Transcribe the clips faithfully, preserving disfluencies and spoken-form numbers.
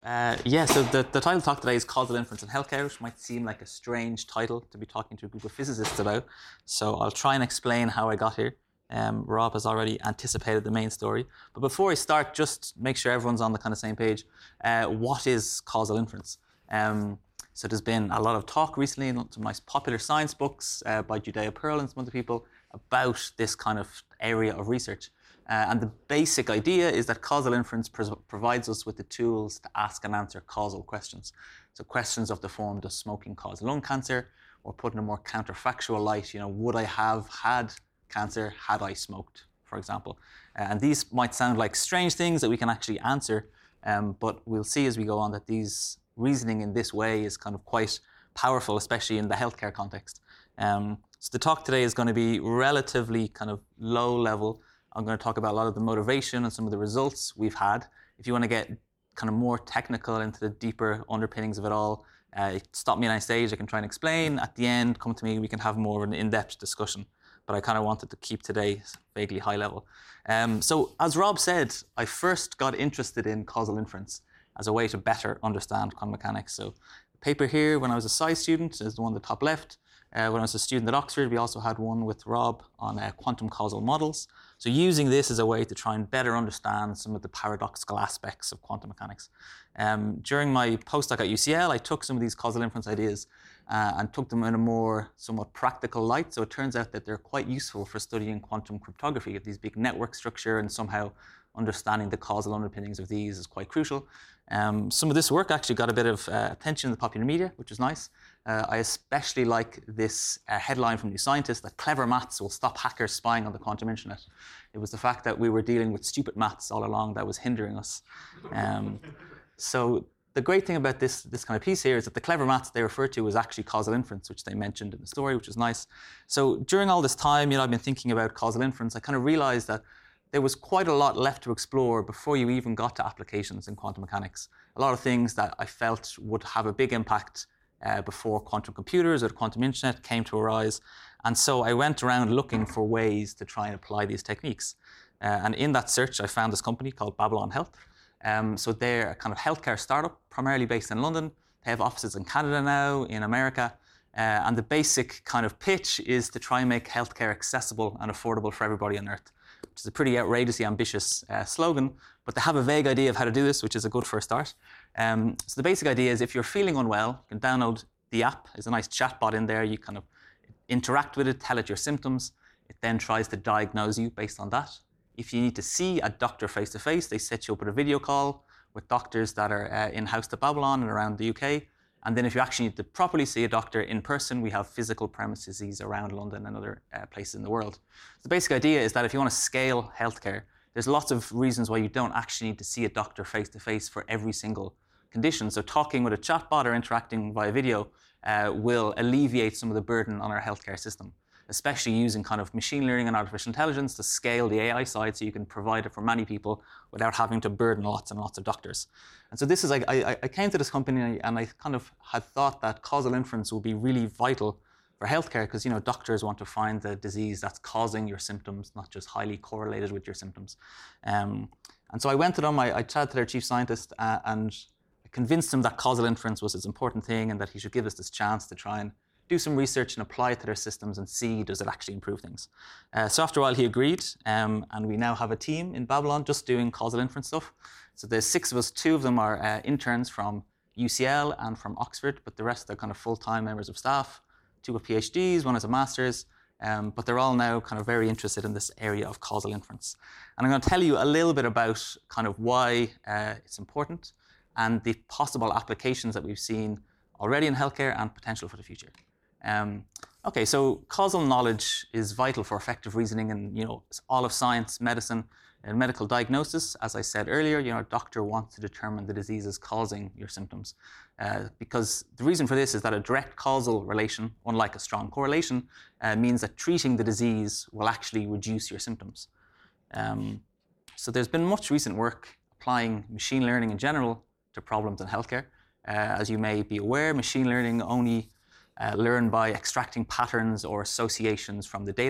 Uh, yeah, so the, the title talk today is Causal Inference in Healthcare, which might seem like a strange title to be talking to a group of physicists about. So I'll try and explain how I got here. Um, Rob has already anticipated the main story. But before I start, just make sure everyone's on the kind of same page. Uh, what is causal inference? Um, so there's been a lot of talk recently in some nice popular science books uh, by Judea Pearl and some other people about this kind of area of research. Uh, and the basic idea is that causal inference pr- provides us with the tools to ask and answer causal questions. So questions of the form, does smoking cause lung cancer? Or put in a more counterfactual light, you know, would I have had cancer had I smoked, for example? Uh, and these might sound like strange things that we can actually answer, um, but we'll see as we go on that these reasoning in this way is kind of quite powerful, especially in the healthcare context. Um, so the talk today is going to be relatively kind of low level. I'm going to talk about a lot of the motivation and some of the results we've had. If you want to get kind of more technical into the deeper underpinnings of it all, uh, stop me on any stage. I can try and explain. At the end, come to me. We can have more of an in-depth discussion. But I kind of wanted to keep today vaguely high level. Um, so as Rob said, I first got interested in causal inference as a way to better understand quantum mechanics. So the paper here, when I was a Sci student, is the one at the top left. Uh, when I was a student at Oxford, we also had one with Rob on uh, quantum causal models. So using this as a way to try and better understand some of the paradoxical aspects of quantum mechanics. Um, during my postdoc at U C L, I took some of these causal inference ideas uh, and took them in a more somewhat practical light. So it turns out that they're quite useful for studying quantum cryptography. These big network structure and somehow understanding the causal underpinnings of these is quite crucial. Um, some of this work actually got a bit of uh, attention in the popular media, which is nice. Uh, I especially like this uh, headline from New Scientist that clever maths will stop hackers spying on the quantum internet. It was the fact that we were dealing with stupid maths all along that was hindering us. Um, so the great thing about this, this kind of piece here is that the clever maths they refer to is actually causal inference, which they mentioned in the story, which is nice. So during all this time, you know, I've been thinking about causal inference. I kind of realized that there was quite a lot left to explore before you even got to applications in quantum mechanics. A lot of things that I felt would have a big impact uh, before quantum computers or the quantum internet came to arise. And so I went around looking for ways to try and apply these techniques. Uh, and in that search, I found this company called Babylon Health. Um, so they're a kind of healthcare startup, primarily based in London. They have offices in Canada now, in America. Uh, and the basic kind of pitch is to try and make healthcare accessible and affordable for everybody on Earth, which is a pretty outrageously ambitious uh, slogan, but they have a vague idea of how to do this, which is a good first start. Um, so the basic idea is if you're feeling unwell, you can download the app. There's a nice chatbot in there. You kind of interact with it, tell it your symptoms. It then tries to diagnose you based on that. If you need to see a doctor face-to-face, they set you up with a video call with doctors that are uh, in-house at Babylon and around the U K. And then if you actually need to properly see a doctor in person, we have physical premises around London and other uh, places in the world. So the basic idea is that if you want to scale healthcare, there's lots of reasons why you don't actually need to see a doctor face-to-face for every single condition. So talking with a chatbot or interacting via video uh, will alleviate some of the burden on our healthcare system, especially using kind of machine learning and artificial intelligence to scale the A I side so you can provide it for many people without having to burden lots and lots of doctors. And so this is like, I, I came to this company and I kind of had thought that causal inference would be really vital for healthcare because, you know, doctors want to find the disease that's causing your symptoms, not just highly correlated with your symptoms. Um, and so I went to them, I, I chatted to their chief scientist uh, and I convinced him that causal inference was his important thing and that he should give us this chance to try and do some research and apply it to their systems and see does it actually improve things. Uh, so after a while he agreed, um, and we now have a team in Babylon just doing causal inference stuff. So there's six of us, two of them are uh, interns from U C L and from Oxford, but the rest are kind of full-time members of staff, two with PhDs, one has a master's, um, but they're all now kind of very interested in this area of causal inference. And I'm going to tell you a little bit about kind of why uh, it's important and the possible applications that we've seen already in healthcare and potential for the future. Um, okay, so causal knowledge is vital for effective reasoning in, you know, all of science, medicine, and medical diagnosis. As I said earlier, you know, a doctor wants to determine the diseases causing your symptoms. Uh, because the reason for this is that a direct causal relation, unlike a strong correlation, uh, means that treating the disease will actually reduce your symptoms. Um, so there's been much recent work applying machine learning in general to problems in healthcare. Uh, as you may be aware, machine learning only Uh, learn by extracting patterns or associations from the data.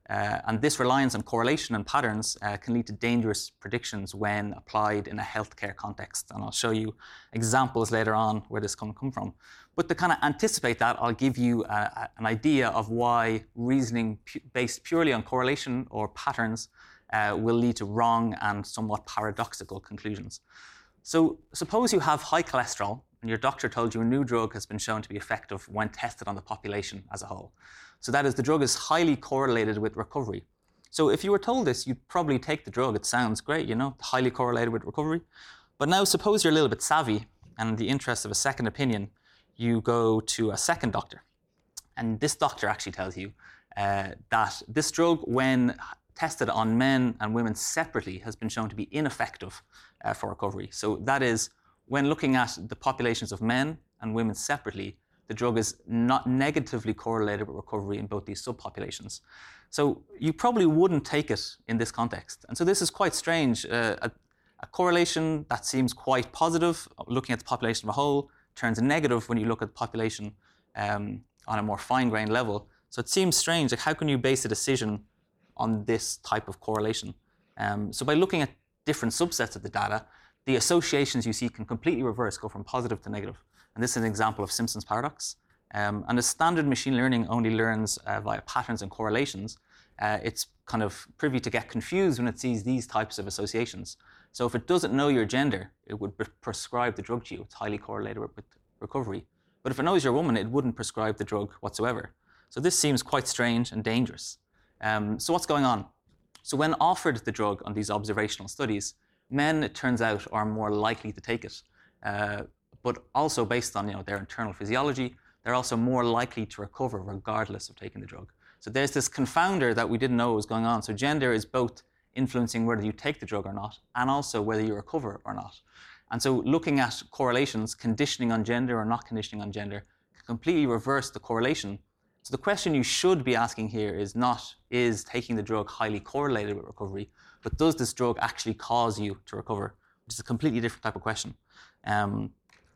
Uh, and this reliance on correlation and patterns uh, can lead to dangerous predictions when applied in a healthcare context. And I'll show you examples later on where this can come from. But to kind of anticipate that, I'll give you a, an idea of why reasoning pu- based purely on correlation or patterns uh, will lead to wrong and somewhat paradoxical conclusions. So suppose you have high cholesterol and your doctor told you a new drug has been shown to be effective when tested on the population as a whole. So that is, the drug is highly correlated with recovery. So if you were told this, you'd probably take the drug. It sounds great, you know, highly correlated with recovery. But now suppose you're a little bit savvy, and in the interest of a second opinion, you go to a second doctor. And this doctor actually tells you uh, that this drug, when tested on men and women separately, has been shown to be ineffective uh, for recovery. So that is, when looking at the populations of men and women separately, the drug is not negatively correlated with recovery in both these subpopulations. So you probably wouldn't take it in this context. And so this is quite strange. Uh, a, a correlation that seems quite positive, looking at the population of a whole, turns negative when you look at the population um, on a more fine-grained level. So it seems strange. Like, how can you base a decision on this type of correlation? Um, so by looking at different subsets of the data, the associations you see can completely reverse, go from positive to negative. And this is an example of Simpson's paradox. Um, and as standard machine learning only learns uh, via patterns and correlations, uh, it's kind of privy to get confused when it sees these types of associations. So if it doesn't know your gender, it would pre- prescribe the drug to you. It's highly correlated with, with recovery. But if it knows you're a woman, it wouldn't prescribe the drug whatsoever. So this seems quite strange and dangerous. Um, so what's going on? So when offered the drug on these observational studies, men, it turns out, are more likely to take it. Uh, but also based on, you know, their internal physiology, they're also more likely to recover regardless of taking the drug. So there's this confounder that we didn't know was going on. So gender is both influencing whether you take the drug or not, and also whether you recover or not. And so looking at correlations, conditioning on gender or not conditioning on gender, can completely reverse the correlation. So the question you should be asking here is not, is taking the drug highly correlated with recovery, but does this drug actually cause you to recover, which is a completely different type of question. Um,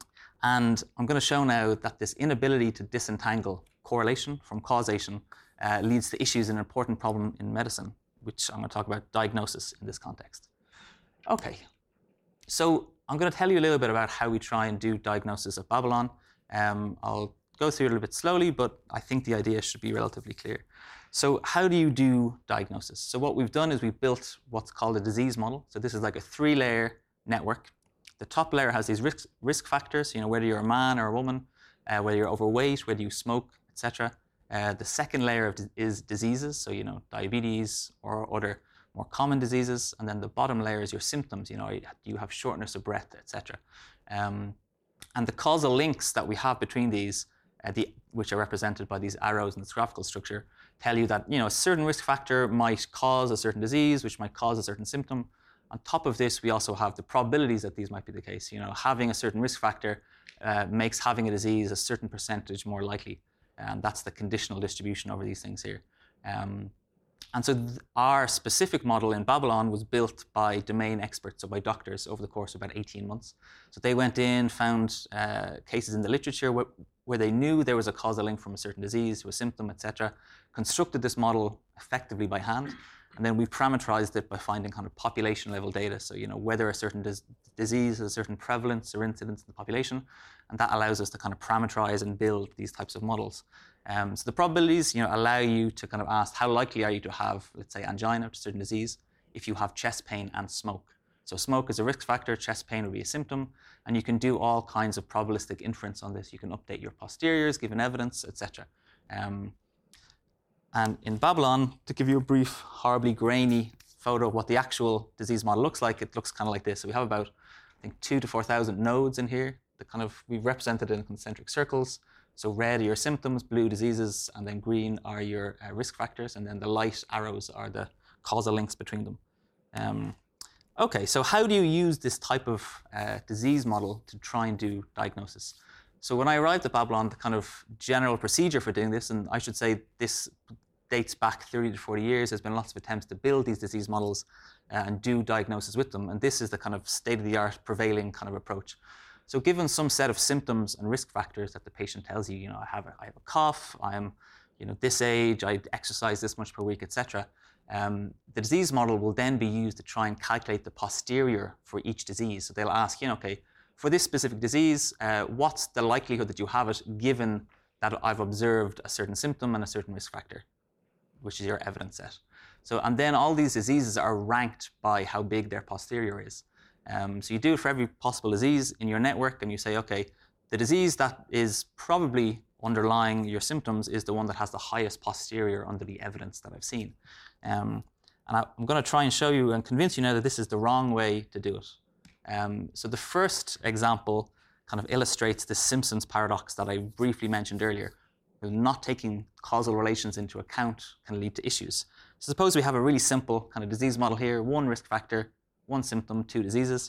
And I'm going to show now that this inability to disentangle correlation from causation uh, leads to issues in an important problem in medicine, which I'm going to talk about diagnosis in this context. Okay, so I'm going to tell you a little bit about how we try and do diagnosis at Babylon. Um, I'll go through it a little bit slowly, but I think the idea should be relatively clear. So how do you do diagnosis? So what we've done is we've built what's called a disease model. So this is like a three-layer network. The top layer has these risk, risk factors, you know, whether you're a man or a woman, uh, whether you're overweight, whether you smoke, et cetera. Uh, the second layer of is diseases, so, you know, diabetes or other more common diseases. And then the bottom layer is your symptoms, you know, you have shortness of breath, et cetera. Um, and the causal links that we have between these, uh, the, which are represented by these arrows in this graphical structure, tell you that, you know, a certain risk factor might cause a certain disease, which might cause a certain symptom. On top of this, we also have the probabilities that these might be the case. You know, having a certain risk factor uh, makes having a disease a certain percentage more likely. And that's the conditional distribution over these things here. Um, and so th- our specific model in Babylon was built by domain experts, so by doctors, over the course of about eighteen months. So they went in, found uh, cases in the literature where, where they knew there was a causal link from a certain disease to a symptom, et cetera, constructed this model effectively by hand. And then we parameterized it by finding kind of population level data. So, you know, whether a certain dis- disease has a certain prevalence or incidence in the population. And that allows us to kind of parameterize and build these types of models. Um, so the probabilities, you know, allow you to kind of ask how likely are you to have, let's say, angina, a certain disease, if you have chest pain and smoke. So smoke is a risk factor, chest pain would be a symptom, and you can do all kinds of probabilistic inference on this. You can update your posteriors, given evidence, et cetera. Um, And in Babylon, to give you a brief, horribly grainy photo of what the actual disease model looks like, it looks kind of like this. So we have about, I think, two to four thousand nodes in here. The kind of we've represented in concentric circles. So red are your symptoms, blue diseases, and then green are your uh, risk factors, and then the light arrows are the causal links between them. Um, okay, so how do you use this type of uh, disease model to try and do diagnosis? So when I arrived at Babylon, the kind of general procedure for doing this, and I should say this dates back thirty to forty years. There's been lots of attempts to build these disease models uh, and do diagnosis with them. And this is the kind of state-of-the-art prevailing kind of approach. So given some set of symptoms and risk factors that the patient tells you, you know, I have a, I have a cough, I'm you know, this age, I exercise this much per week, et cetera. Um, the disease model will then be used to try and calculate the posterior for each disease. So they'll ask, you know, okay, for this specific disease, uh, what's the likelihood that you have it given that I've observed a certain symptom and a certain risk factor, which is your evidence set. So, and then all these diseases are ranked by how big their posterior is. Um, so you do it for every possible disease in your network, and you say, okay, the disease that is probably underlying your symptoms is the one that has the highest posterior under the evidence that I've seen. Um, and I, I'm going to try and show you and convince you now that this is the wrong way to do it. Um, so the first example kind of illustrates the Simpson's paradox that I briefly mentioned earlier. Not taking causal relations into account can lead to issues. So suppose we have a really simple kind of disease model here, one risk factor, one symptom, two diseases.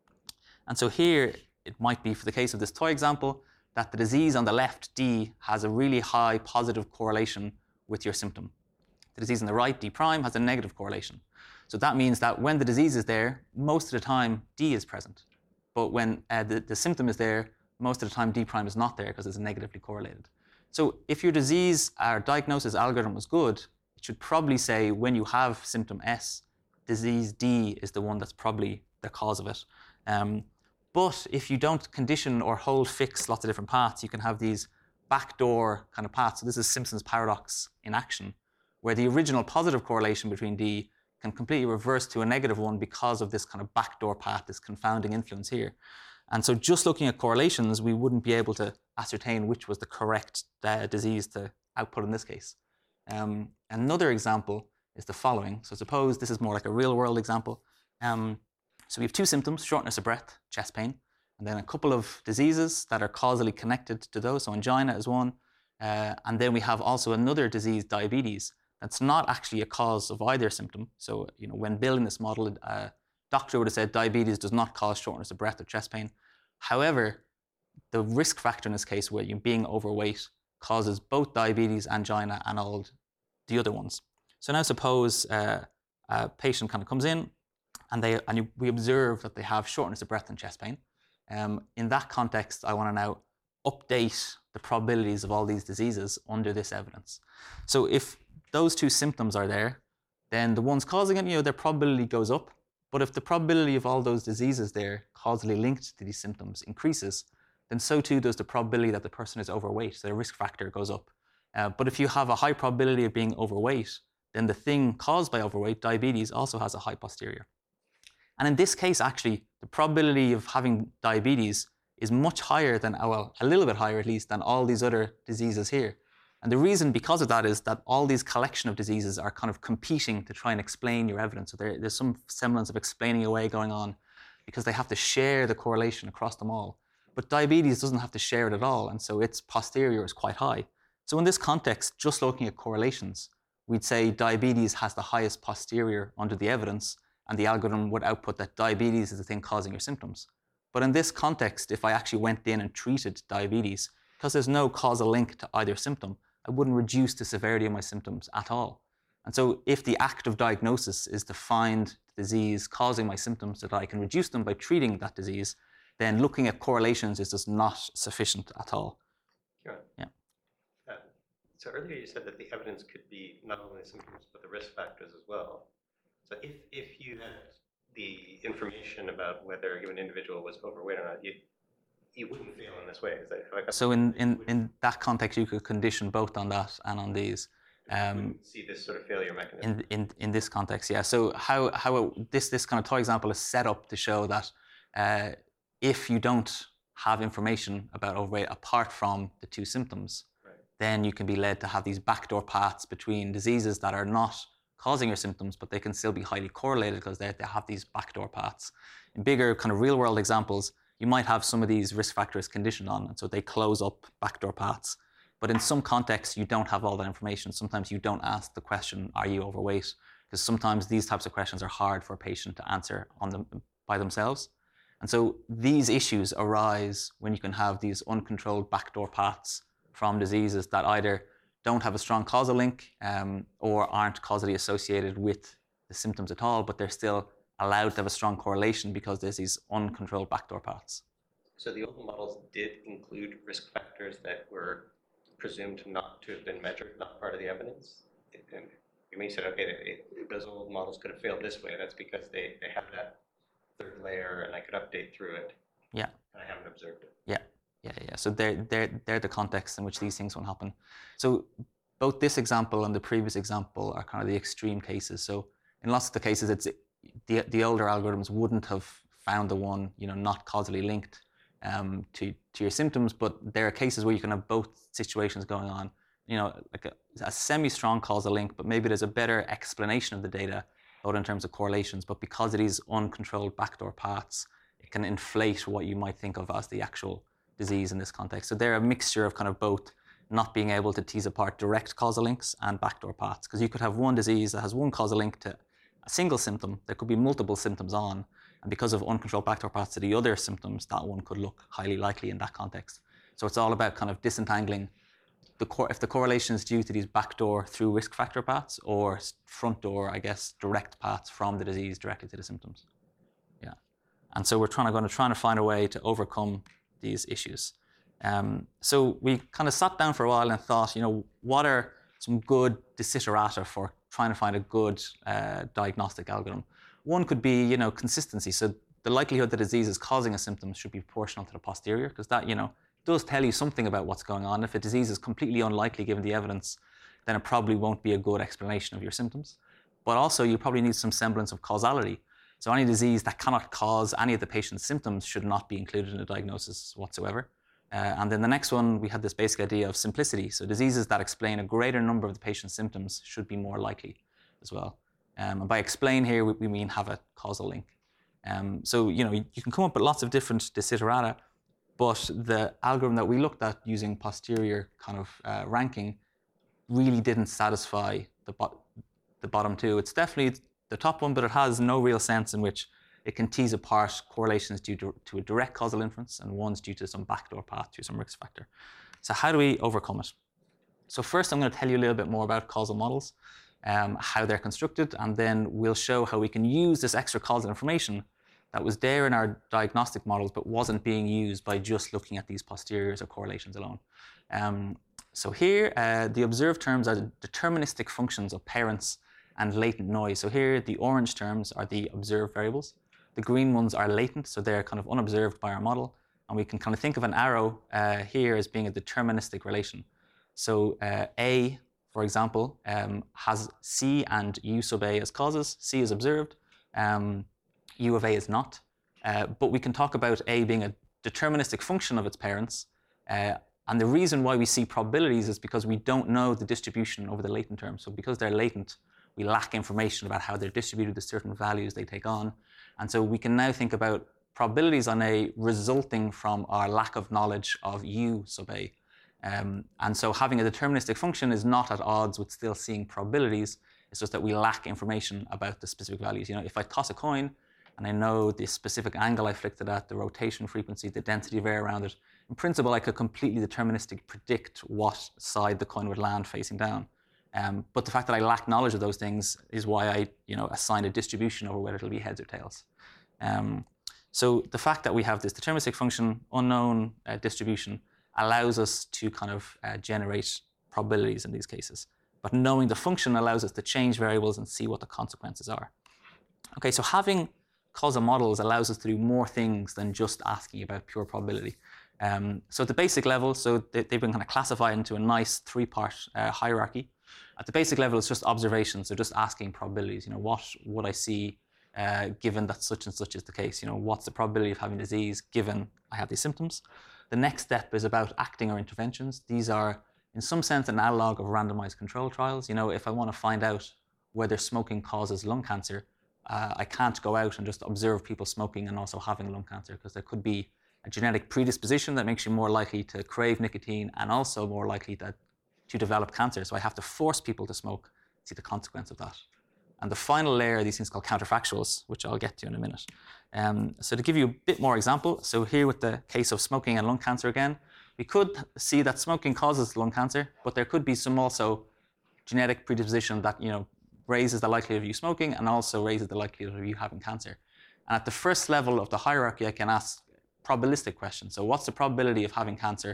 And so here, it might be, for the case of this toy example, that the disease on the left, D, has a really high positive correlation with your symptom. The disease on the right, D prime, has a negative correlation. So that means that when the disease is there, most of the time, D is present. But when uh, the, the symptom is there, most of the time, D prime is not there because it's negatively correlated. So if your disease or diagnosis algorithm was good, it should probably say when you have symptom S, disease D is the one that's probably the cause of it. Um, but if you don't condition or hold fixed lots of different paths, you can have these backdoor kind of paths. So this is Simpson's paradox in action, where the original positive correlation between D can completely reverse to a negative one because of this kind of backdoor path, this confounding influence here. And so just looking at correlations, we wouldn't be able to ascertain which was the correct uh, disease to output in this case. Um, another example is the following. So suppose this is more like a real world example. Um, so we have two symptoms, shortness of breath, chest pain, and then a couple of diseases that are causally connected to those. So angina is one. Uh, and then we have also another disease, diabetes, that's not actually a cause of either symptom. So, you know, when building this model, uh, doctor would have said diabetes does not cause shortness of breath or chest pain. However, the risk factor in this case, where you being overweight, causes both diabetes, angina, and all the other ones. So now suppose uh, a patient kind of comes in, and they and you, we observe that they have shortness of breath and chest pain. Um, in that context, I want to now update the probabilities of all these diseases under this evidence. So if those two symptoms are there, then the ones causing it, you know, their probability goes up. But if the probability of all those diseases there causally linked to these symptoms increases, then so too does the probability that the person is overweight. So the risk factor goes up. Uh, but if you have a high probability of being overweight, then the thing caused by overweight, diabetes, also has a high posterior. And in this case, actually, the probability of having diabetes is much higher than, well, a little bit higher at least, than all these other diseases here. And the reason because of that is that all these collection of diseases are kind of competing to try and explain your evidence. So there, there's some semblance of explaining away going on because they have to share the correlation across them all. But diabetes doesn't have to share it at all, and so its posterior is quite high. So in this context, just looking at correlations, we'd say diabetes has the highest posterior under the evidence, and the algorithm would output that diabetes is the thing causing your symptoms. But in this context, if I actually went in and treated diabetes, because there's no causal link to either symptom, I wouldn't reduce the severity of my symptoms at all. And so if the act of diagnosis is to find the disease causing my symptoms so that I can reduce them by treating that disease, then looking at correlations is just not sufficient at all. Sure. Yeah. Uh, so earlier you said that the evidence could be not only the symptoms, but the risk factors as well. So if, if you had the information about whether a given individual was overweight or not, you, you wouldn't fail in this way. Is that, have I got so in, in, in that context, you could condition both on that and on these. Um, see this sort of failure mechanism. In, in, in this context, yeah. So how, how it, this, this kind of toy example is set up to show that uh, if you don't have information about overweight apart from the two symptoms, right, then you can be led to have these backdoor paths between diseases that are not causing your symptoms, but they can still be highly correlated because they, they have these backdoor paths. In bigger kind of real world examples, you might have some of these risk factors conditioned on, and so they close up backdoor paths. But in some contexts, you don't have all that information. Sometimes you don't ask the question, are you overweight? Because sometimes these types of questions are hard for a patient to answer on them by themselves. And so these issues arise when you can have these uncontrolled backdoor paths from diseases that either don't have a strong causal link um, or aren't causally associated with the symptoms at all, but they're still allowed to have a strong correlation because there's these uncontrolled backdoor paths. So the old models did include risk factors that were presumed not to have been measured, not part of the evidence? And you may say, okay, it, it, those old models could have failed this way. That's because they, they have that third layer and I could update through it. Yeah. And I haven't observed it. Yeah, yeah, yeah. So they're, they're, they're the context in which these things won't happen. So both this example and the previous example are kind of the extreme cases. So in lots of the cases, it's the, the older algorithms wouldn't have found the one, you know, not causally linked um, to, to your symptoms, but there are cases where you can have both situations going on, you know, like a, a semi-strong causal link, but maybe there's a better explanation of the data, both in terms of correlations, but because it is uncontrolled backdoor paths, it can inflate what you might think of as the actual disease in this context. So they're a mixture of kind of both not being able to tease apart direct causal links and backdoor paths, because you could have one disease that has one causal link to a single symptom. There could be multiple symptoms on, and because of uncontrolled backdoor paths to the other symptoms, that one could look highly likely in that context. So it's all about kind of disentangling the cor if the correlation is due to these backdoor through risk factor paths or front door, I guess, direct paths from the disease directly to the symptoms. Yeah, and so we're trying to, going to trying to find a way to overcome these issues. Um, so we kind of sat down for a while and thought, you know, what are some good desiderata for trying to find a good uh, diagnostic algorithm? One could be, you know, consistency. So the likelihood that disease is causing a symptom should be proportional to the posterior, because that, you know, does tell you something about what's going on. If a disease is completely unlikely given the evidence, then it probably won't be a good explanation of your symptoms. But also, you probably need some semblance of causality. So any disease that cannot cause any of the patient's symptoms should not be included in the diagnosis whatsoever. Uh, and then the next one, we had this basic idea of simplicity. So diseases that explain a greater number of the patient's symptoms should be more likely as well. Um, and by explain here, we, we mean have a causal link. Um, so, you know, you, you can come up with lots of different desiderata, but the algorithm that we looked at using posterior kind of uh, ranking really didn't satisfy the, bo the bottom two. It's definitely the top one, but it has no real sense in which it can tease apart correlations due to, to a direct causal inference and ones due to some backdoor path to some risk factor. So how do we overcome it? So first, I'm going to tell you a little bit more about causal models, um, how they're constructed, and then we'll show how we can use this extra causal information that was there in our diagnostic models but wasn't being used by just looking at these posteriors or correlations alone. Um, so here, uh, the observed terms are deterministic functions of parents and latent noise. So here, the orange terms are the observed variables. The green ones are latent, so they're kind of unobserved by our model. And we can kind of think of an arrow uh, here as being a deterministic relation. So uh, A, for example, um, has C and U sub A as causes. C is observed, um, U of A is not. Uh, but we can talk about A being a deterministic function of its parents. Uh, and the reason why we see probabilities is because we don't know the distribution over the latent terms. So because they're latent, we lack information about how they're distributed, the certain values they take on. And so we can now think about probabilities on A resulting from our lack of knowledge of U sub A. Um, and so having a deterministic function is not at odds with still seeing probabilities. It's just that we lack information about the specific values. You know, if I toss a coin and I know the specific angle I flicked it at, the rotation frequency, the density of air around it, in principle, I could completely deterministically predict what side the coin would land facing down. Um, but the fact that I lack knowledge of those things is why I, you know, assign a distribution over whether it'll be heads or tails. Um, so the fact that we have this deterministic function, unknown uh, distribution, allows us to kind of uh, generate probabilities in these cases. But knowing the function allows us to change variables and see what the consequences are. Okay, so having causal models allows us to do more things than just asking about pure probability. Um, so at the basic level, so they, they've been kind of classified into a nice three-part uh, hierarchy. At the basic level, it's just observations, so just asking probabilities. You know, what would I see uh, given that such and such is the case? You know, what's the probability of having disease given I have these symptoms? The next step is about acting or interventions. These are, in some sense, an analog of randomized control trials. You know, if I want to find out whether smoking causes lung cancer, uh, I can't go out and just observe people smoking and also having lung cancer, because there could be a genetic predisposition that makes you more likely to crave nicotine and also more likely that to develop cancer. So I have to force people to smoke, see the consequence of that. And the final layer are these things called counterfactuals, which I'll get to in a minute. Um, so to give you a bit more example, so here with the case of smoking and lung cancer again, we could see that smoking causes lung cancer, but there could be some also genetic predisposition that, you know, raises the likelihood of you smoking and also raises the likelihood of you having cancer. And at the first level of the hierarchy, I can ask probabilistic questions. So what's the probability of having cancer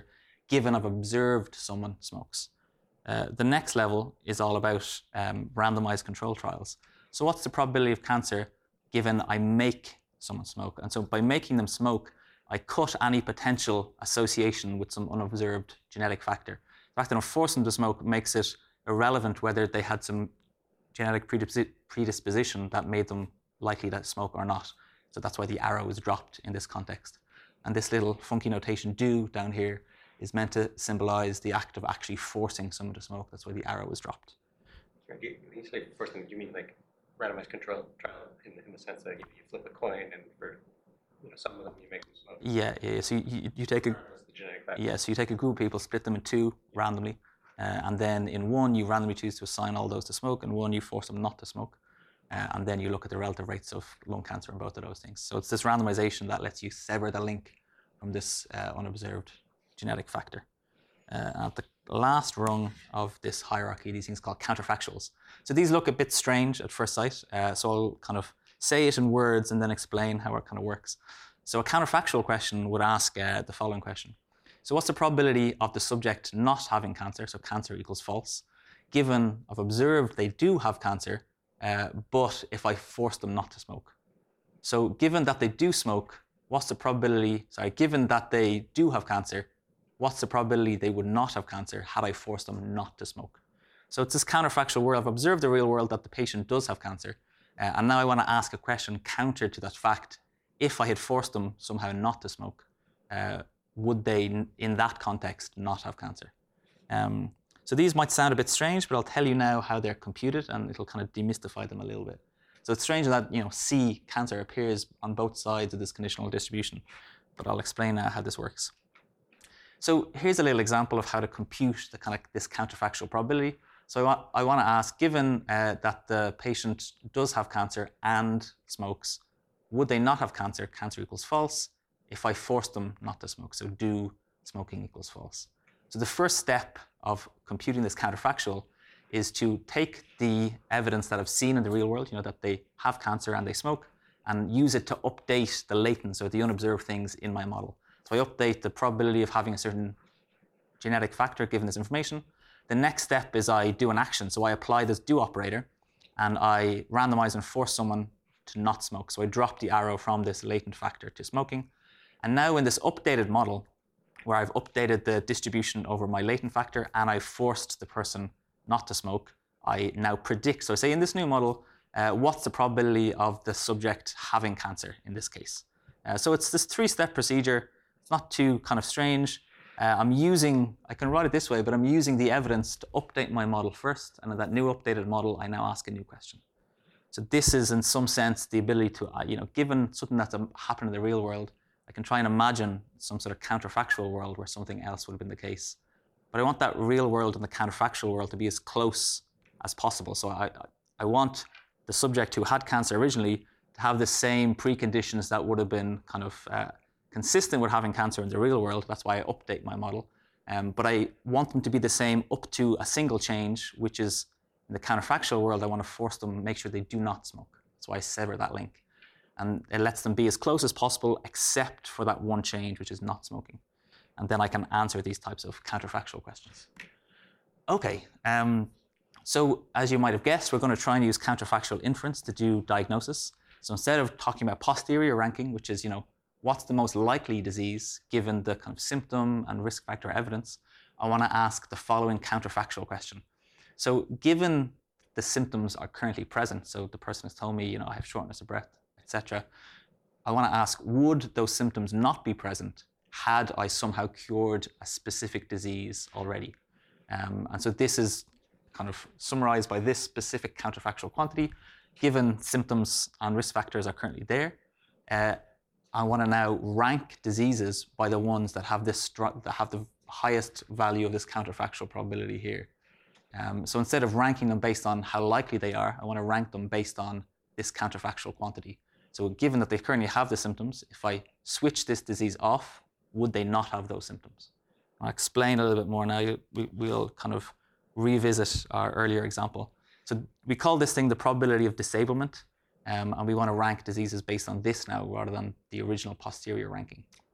given I've observed someone smokes. Uh, the next level is all about um, randomized control trials. So what's the probability of cancer given I make someone smoke? And so by making them smoke, I cut any potential association with some unobserved genetic factor. The fact that I'm forcing them to smoke makes it irrelevant whether they had some genetic predisposition that made them likely to smoke or not. So that's why the arrow is dropped in this context. And this little funky notation do down here is meant to symbolize the act of actually forcing someone to smoke. That's why the arrow is dropped. When you say forcing, do you mean like randomized control trial in, in the sense that you, you flip a coin and for you know, some of them you make them smoke? Yeah, yeah. So you, you take a yeah, so you take a group of people, split them in two randomly, uh, and then in one you randomly choose to assign all those to smoke, and one you force them not to smoke, uh, and then you look at the relative rates of lung cancer in both of those things. So it's this randomization that lets you sever the link from this uh, unobserved genetic factor. Uh, at the last rung of this hierarchy, these things called counterfactuals. So these look a bit strange at first sight, uh, so I'll kind of say it in words and then explain how it kind of works. So a counterfactual question would ask uh, the following question. So what's the probability of the subject not having cancer, so cancer equals false, given I've observed they do have cancer, uh, but if I force them not to smoke? So given that they do smoke, what's the probability, sorry, given that they do have cancer, what's the probability they would not have cancer had I forced them not to smoke? So it's this counterfactual where I've observed the real world that the patient does have cancer, uh, and now I want to ask a question counter to that fact. If I had forced them somehow not to smoke, uh, would they, in that context, not have cancer? Um, so these might sound a bit strange, but I'll tell you now how they're computed, and it'll kind of demystify them a little bit. So it's strange that, you know, C, cancer, appears on both sides of this conditional distribution, but I'll explain now how this works. So here's a little example of how to compute the kind of this counterfactual probability. So I want, I want to ask, given uh, that the patient does have cancer and smokes, would they not have cancer? Cancer equals false if I force them not to smoke. So do smoking equals false. So the first step of computing this counterfactual is to take the evidence that I've seen in the real world, you know, that they have cancer and they smoke, and use it to update the latent, so the unobserved things in my model. So I update the probability of having a certain genetic factor given this information. The next step is I do an action. So I apply this do operator, and I randomize and force someone to not smoke. So I drop the arrow from this latent factor to smoking. And now in this updated model, where I've updated the distribution over my latent factor and I've forced the person not to smoke, I now predict. So I say in this new model, uh, what's the probability of the subject having cancer in this case? Uh, so it's this three-step procedure. It's not too kind of strange. Uh, I'm using, I can write it this way, but I'm using the evidence to update my model first. And in that new updated model, I now ask a new question. So this is, in some sense, the ability to, uh, you know, given something that's happened in the real world, I can try and imagine some sort of counterfactual world where something else would have been the case. But I want that real world and the counterfactual world to be as close as possible. So I, I want the subject who had cancer originally to have the same preconditions that would have been kind of uh, consistent with having cancer in the real world. That's why I update my model. Um, but I want them to be the same up to a single change, which is in the counterfactual world, I want to force them, make sure they do not smoke. That's why I sever that link. And it lets them be as close as possible, except for that one change, which is not smoking. And then I can answer these types of counterfactual questions. Okay, um, so as you might have guessed, we're going to try and use counterfactual inference to do diagnosis. So instead of talking about posterior ranking, which is, you know, what's the most likely disease given the kind of symptom and risk factor evidence, I want to ask the following counterfactual question. So given the symptoms are currently present, so the person has told me, you know, I have shortness of breath, et cetera, I want to ask, would those symptoms not be present had I somehow cured a specific disease already? Um, and so this is kind of summarized by this specific counterfactual quantity. Given symptoms and risk factors are currently there, uh, I want to now rank diseases by the ones that have this that have the highest value of this counterfactual probability here. Um, so instead of ranking them based on how likely they are, I want to rank them based on this counterfactual quantity. So given that they currently have the symptoms, if I switch this disease off, would they not have those symptoms? I'll explain a little bit more now. We, we'll kind of revisit our earlier example. So we call this thing the probability of disablement, um, and we want to rank diseases based on this now rather than the original posterior ranking.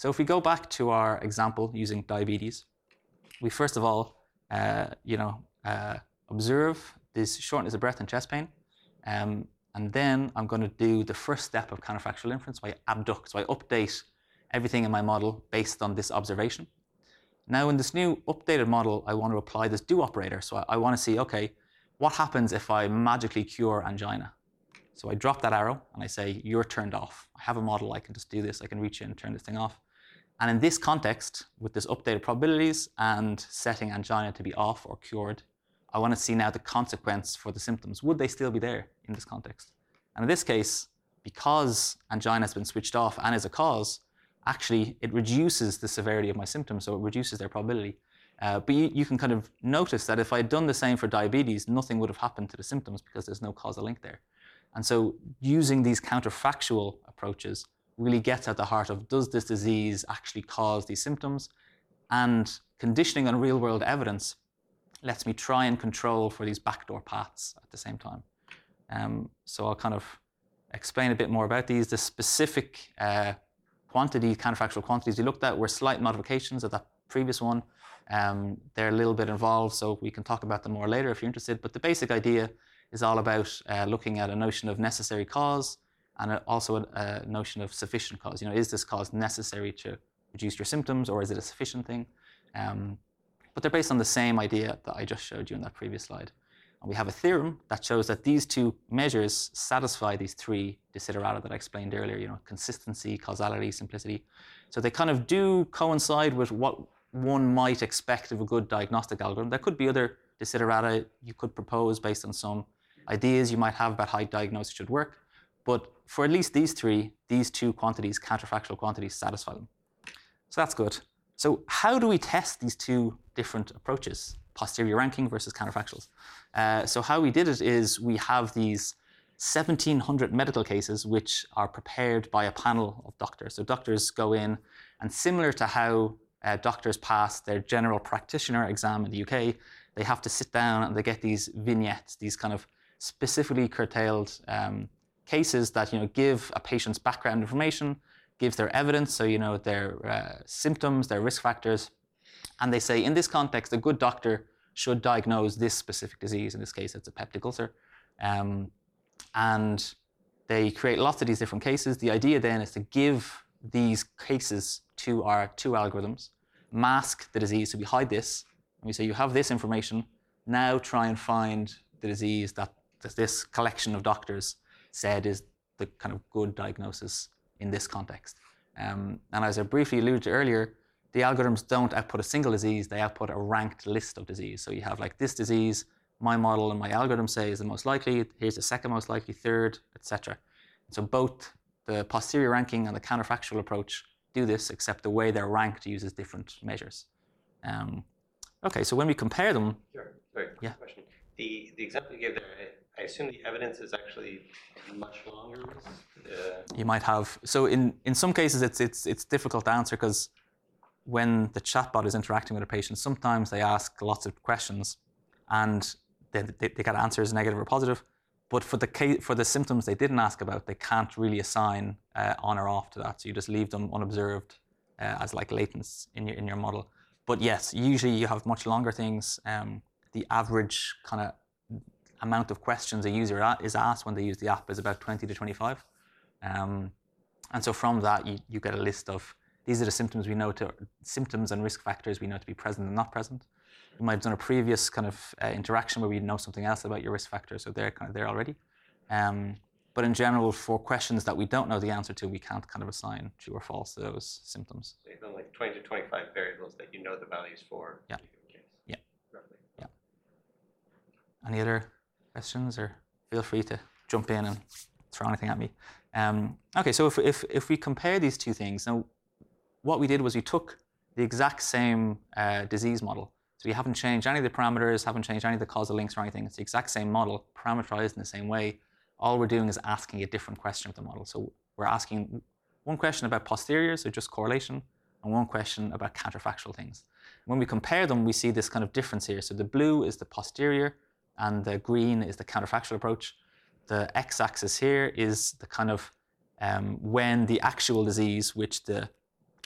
So if we go back to our example using diabetes, we first of all, uh, you know, uh, observe this shortness of breath and chest pain. Um, and then I'm going to do the first step of counterfactual inference, so I abduct, so I update everything in my model based on this observation. Now in this new updated model, I want to apply this do operator. So I, I want to see, okay, what happens if I magically cure angina? So I drop that arrow and I say, you're turned off. I have a model, I can just do this. I can reach in and turn this thing off. And in this context, with this updated probabilities and setting angina to be off or cured, I want to see now the consequence for the symptoms. Would they still be there in this context? And in this case, because angina has been switched off and is a cause, actually it reduces the severity of my symptoms, so it reduces their probability. Uh, but you, you can kind of notice that if I had done the same for diabetes, nothing would have happened to the symptoms because there's no causal link there. And so using these counterfactual approaches really gets at the heart of, does this disease actually cause these symptoms? And conditioning on real world evidence lets me try and control for these backdoor paths at the same time. Um, so I'll kind of explain a bit more about these. The specific uh, quantity, counterfactual quantities we looked at were slight modifications of that previous one. Um, they're a little bit involved, so we can talk about them more later if you're interested. But the basic idea is all about uh, looking at a notion of necessary cause and also a, a notion of sufficient cause. You know, is this cause necessary to reduce your symptoms, or is it a sufficient thing? Um, but they're based on the same idea that I just showed you in that previous slide. And we have a theorem that shows that these two measures satisfy these three desiderata that I explained earlier, you know, consistency, causality, simplicity. So they kind of do coincide with what one might expect of a good diagnostic algorithm. There could be other desiderata you could propose based on some ideas you might have about how diagnosis should work. But for at least these three, these two quantities, counterfactual quantities, satisfy them. So that's good. So how do we test these two different approaches, posterior ranking versus counterfactuals? Uh, so how we did it is we have these seventeen hundred medical cases which are prepared by a panel of doctors. So doctors go in, and similar to how uh, doctors pass their general practitioner exam in the U K, they have to sit down and they get these vignettes, these kind of specifically curtailed um, cases that, you know, give a patient's background information, gives their evidence, so you know their uh, symptoms, their risk factors, and they say in this context a good doctor should diagnose this specific disease. In this case, it's a peptic ulcer, um, and they create lots of these different cases. The idea then is to give these cases to our two algorithms, mask the disease, so we hide this, and we say you have this information. Now try and find the disease that this collection of doctors said is the kind of good diagnosis in this context. Um, and as I briefly alluded to earlier, the algorithms don't output a single disease, they output a ranked list of disease. So you have like this disease, my model and my algorithm say is the most likely, here's the second most likely, third, et cetera. So both the posterior ranking and the counterfactual approach do this, except the way they're ranked uses different measures. Um, okay, so when we compare them... Sure, sorry, quick yeah. question. The, the example you gave there, I, I assume the evidence is actually much longer. Uh... You might have, so in, in some cases it's, it's, it's difficult to answer because when the chatbot is interacting with a patient, sometimes they ask lots of questions and they, they, they get answers negative or positive, but for the, case, for the symptoms they didn't ask about, they can't really assign uh, on or off to that. So you just leave them unobserved uh, as like latents in your, in your model. But yes, usually you have much longer things. Um, the average kind of amount of questions a user is asked when they use the app is about twenty to twenty-five. Um, and so from that, you, you get a list of, these are the symptoms we know to, symptoms and risk factors we know to be present and not present. You might have done a previous kind of uh, interaction where we know something else about your risk factors, so they're kind of there already. Um, but in general, for questions that we don't know the answer to, we can't kind of assign true or false to those symptoms. So you've done like twenty to twenty-five variables that you know the values for. Yeah. Case, yeah. Roughly. Yeah. Any other questions, or feel free to jump in and throw anything at me. Um, okay, so if, if, if we compare these two things, now what we did was we took the exact same uh, disease model. So we haven't changed any of the parameters, haven't changed any of the causal links or anything. It's the exact same model, parameterized in the same way. All we're doing is asking a different question of the model. So we're asking one question about posterior, so just correlation, and one question about counterfactual things. When we compare them, we see this kind of difference here. So the blue is the posterior, and the green is the counterfactual approach. The x-axis here is the kind of um, when the actual disease, which the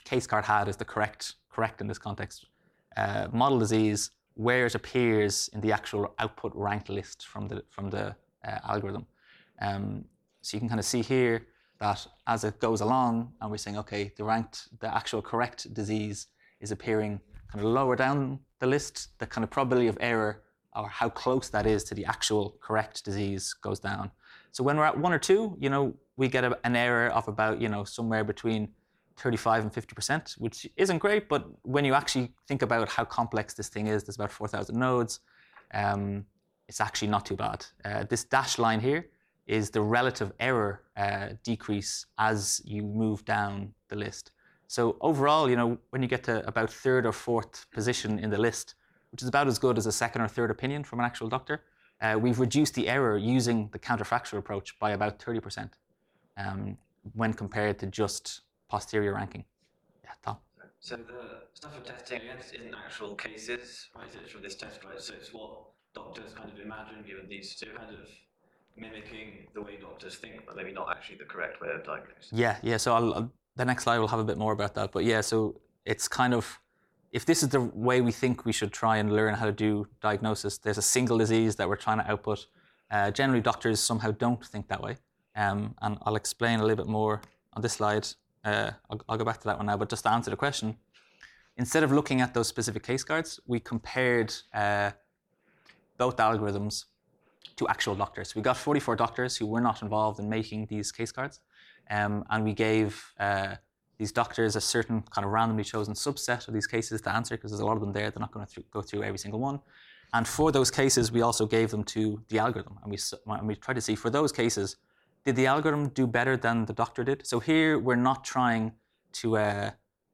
case card had is the correct, correct in this context, uh, model disease, where it appears in the actual output ranked list from the, from the uh, algorithm. Um, so you can kind of see here that as it goes along, and we're saying, okay, the ranked, the actual correct disease is appearing kind of lower down the list, the kind of probability of error or how close that is to the actual correct disease goes down. So when we're at one or two, you know, we get a, an error of about, you know, somewhere between thirty-five and fifty percent, which isn't great, but when you actually think about how complex this thing is, there's about four thousand nodes, um, it's actually not too bad. Uh, this dashed line here is the relative error uh, decrease as you move down the list. So overall, you know, when you get to about third or fourth position in the list, which is about as good as a second or third opinion from an actual doctor, uh, we've reduced the error using the counterfactual approach by about thirty percent um, when compared to just posterior ranking. Yeah, Tom. So the stuff you're testing against isn't actual cases, right? It's from this test, right? So it's what doctors kind of imagine given these two kind of mimicking the way doctors think, but maybe not actually the correct way of diagnosing. Yeah, yeah. So I'll, I'll, the next slide will have a bit more about that. But yeah, so it's kind of, if this is the way we think we should try and learn how to do diagnosis, there's a single disease that we're trying to output. Uh, generally, doctors somehow don't think that way. Um, and I'll explain a little bit more on this slide. Uh, I'll, I'll go back to that one now, but just to answer the question, instead of looking at those specific case cards, we compared uh, both algorithms to actual doctors. We got forty-four doctors who were not involved in making these case cards, um, and we gave uh, these doctors a certain kind of randomly chosen subset of these cases to answer, because there's a lot of them there. They're not going to th- go through every single one. And for those cases, we also gave them to the algorithm, and we, and we tried to see for those cases, did the algorithm do better than the doctor did? So here we're not trying to, uh,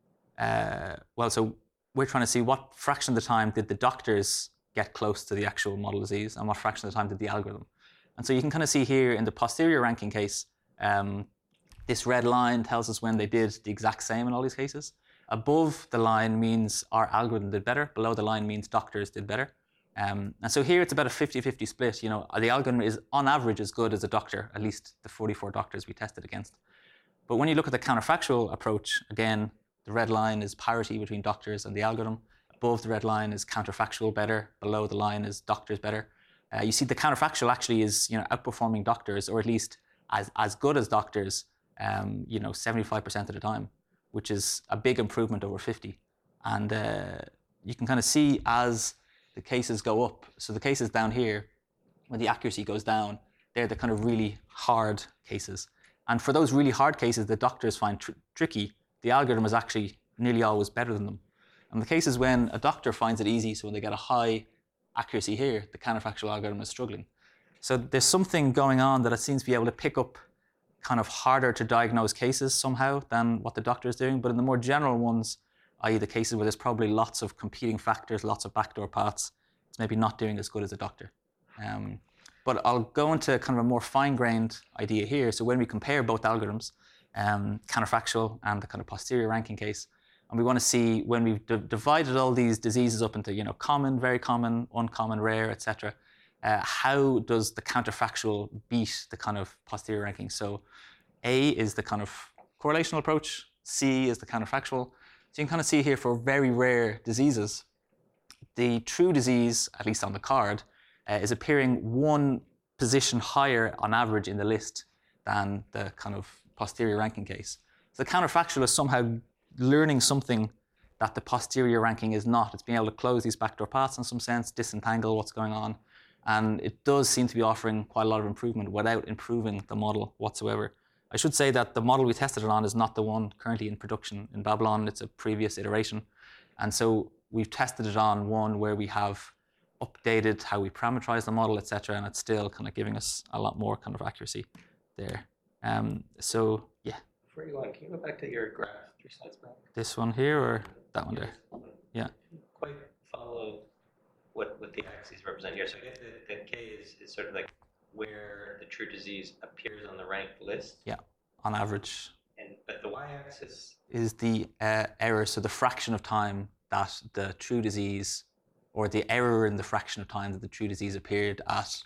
uh, well, so we're trying to see what fraction of the time did the doctors get close to the actual model disease and what fraction of the time did the algorithm. And so you can kind of see here in the posterior ranking case, um, this red line tells us when they did the exact same in all these cases. Above the line means our algorithm did better. Below the line means doctors did better. Um, and so here it's about a fifty-fifty split. You know, the algorithm is on average as good as a doctor, at least the forty-four doctors we tested against. But when you look at the counterfactual approach, again, the red line is parity between doctors and the algorithm. Above the red line is counterfactual better. Below the line is doctors better. Uh, you see the counterfactual actually is, you know, outperforming doctors, or at least as, as good as doctors, um, you know, seventy-five percent of the time, which is a big improvement over fifty. And uh, you can kind of see as the cases go up. So the cases down here, when the accuracy goes down, they're the kind of really hard cases. And for those really hard cases that doctors find tr- tricky, the algorithm is actually nearly always better than them. And the cases when a doctor finds it easy, so when they get a high accuracy here, the counterfactual algorithm is struggling. So there's something going on that it seems to be able to pick up kind of harder to diagnose cases somehow than what the doctor is doing. But in the more general ones, that is the cases where there's probably lots of competing factors, lots of backdoor paths, it's maybe not doing as good as a doctor. Um, but I'll go into kind of a more fine-grained idea here. So when we compare both algorithms, um, counterfactual and the kind of posterior ranking case, and we want to see when we've d- divided all these diseases up into, you know, common, very common, uncommon, rare, et cetera, uh, how does the counterfactual beat the kind of posterior ranking? So A is the kind of correlational approach, C is the counterfactual. So you can kind of see here for very rare diseases, the true disease, at least on the card, uh, is appearing one position higher on average in the list than the kind of posterior ranking case. So the counterfactual is somehow learning something that the posterior ranking is not. It's being able to close these backdoor paths in some sense, disentangle what's going on. And it does seem to be offering quite a lot of improvement without improving the model whatsoever. I should say that the model we tested it on is not the one currently in production in Babylon. It's a previous iteration. And so we've tested it on one where we have updated how we parameterize the model, et cetera, and it's still kind of giving us a lot more kind of accuracy there. Um, so, yeah. Before you go on, can you go back to your graph three slides back? This one here or that one there? Yeah. Quite follow what, what the axes represent here. So I guess the, the K is, is sort of like where the true disease appears on the ranked list. Yeah, on average. And but the y-axis is the uh, error, so the fraction of time that the true disease, or the error in the fraction of time that the true disease appeared at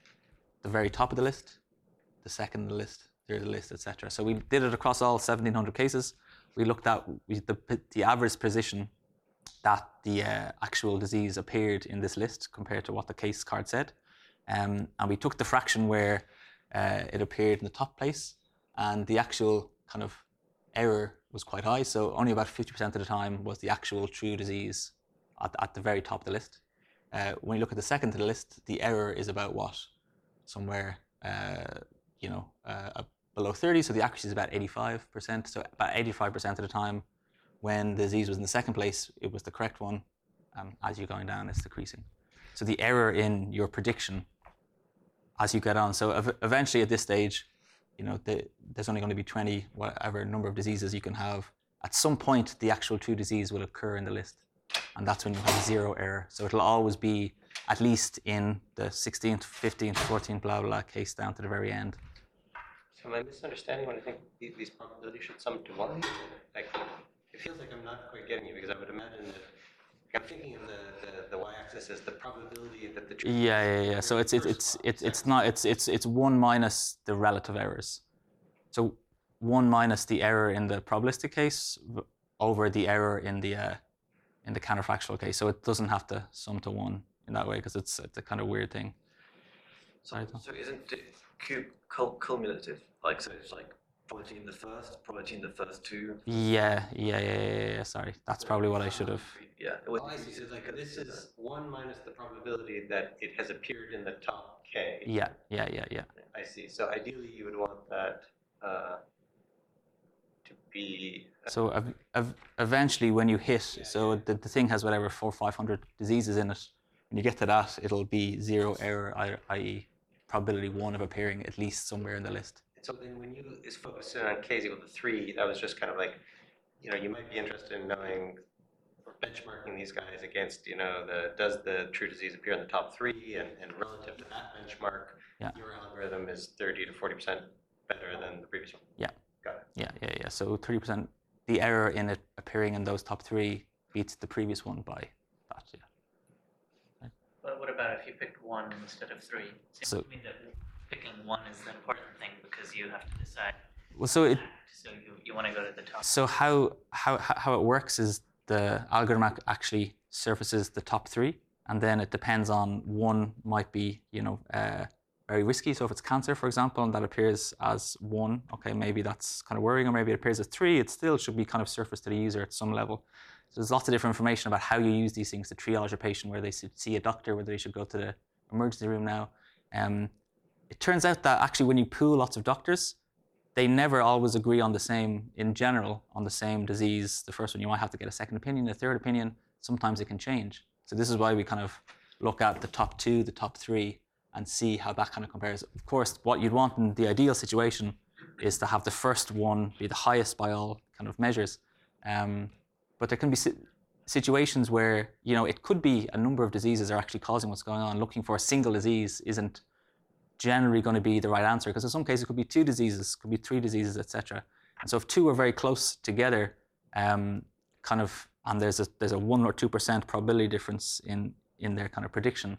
the very top of the list, the second of the list, third of the list, et cetera. So we did it across all seventeen hundred cases. we looked at we, the, the average position that the uh, actual disease appeared in this list compared to what the case card said. Um, and we took the fraction where uh, it appeared in the top place, and the actual kind of error was quite high. So only about fifty percent of the time was the actual true disease at, at the very top of the list. Uh, when you look at the second to the list, the error is about what? Somewhere, uh, you know, uh, below thirty. So the accuracy is about eighty-five percent. So about eighty-five percent of the time, when the disease was in the second place, it was the correct one. Um, as you're going down, it's decreasing. So the error in your prediction as you get on. So ev- eventually at this stage, you know, the, there's only going to be twenty, whatever number of diseases you can have. At some point, the actual true disease will occur in the list. And that's when you have zero error. So it'll always be at least in the sixteenth, fifteenth, fourteenth, blah, blah, blah case down to the very end. So am I misunderstanding when I think these, these probabilities should sum to one? Like, it feels like I'm not quite getting you, because I would imagine that I'm thinking of the, the, the y-axis as the probability that the true. Yeah, yeah, yeah. So it's it's it's it's it's not it's it's it's one minus the relative errors. So one minus the error in the probabilistic case over the error in the uh, in the counterfactual case. So it doesn't have to sum to one in that way, because it's it's a kind of weird thing. So, so isn't it cu- cul- cumulative? Like, so it's like probability in the first, probability in the first two. Yeah, yeah, yeah, yeah, yeah. Sorry, that's probably what I should have. Yeah. It would, Oh, I see. So like this is one minus the probability that it has appeared in the top K. Yeah, yeah, yeah, yeah. I see. So ideally, you would want that uh, to be. Uh, So ev- ev- eventually, when you hit, so the, the thing has whatever four, five hundred diseases in it. When you get to that, it'll be zero error, that is, probability one of appearing at least somewhere in the list. So then, when you is focusing on K is equal to three, that was just kind of like, you know, you might be interested in knowing or benchmarking these guys against, you know, the does the true disease appear in the top three, and, and relative to that benchmark, Yeah. your algorithm is thirty to forty percent better than the previous one. Yeah. Got it. Yeah, yeah, yeah. So thirty percent, the error in it appearing in those top three beats the previous one by that, yeah. But what about if you picked one instead of three? Seems So- to me that picking one is the important thing, because you have to decide. Well, so it, So you, you want to go to the top. so how, how, how it works is the algorithm ac- actually surfaces the top three, and then it depends on one might be, you know, uh, very risky. So if it's cancer, for example, and that appears as one, okay, maybe that's kind of worrying, or maybe it appears as three, it still should be kind of surfaced to the user at some level. So there's lots of different information about how you use these things to triage a patient, where they should see a doctor, whether they should go to the emergency room now. Um, it turns out that actually when you pool lots of doctors, they never always agree on the same, in general, on the same disease. The first one, you might have to get a second opinion, a third opinion. Sometimes it can change. So this is why we kind of look at the top two, the top three, and see how that kind of compares. Of course, what you'd want in the ideal situation is to have the first one be the highest by all kind of measures. Um, but there can be si- situations where, you know, it could be a number of diseases are actually causing what's going on. Looking for a single disease isn't generally going to be the right answer, because in some cases it could be two diseases, could be three diseases, et cetera. And so if two are very close together, um, kind of, and there's a there's a one or two percent probability difference in in their kind of prediction,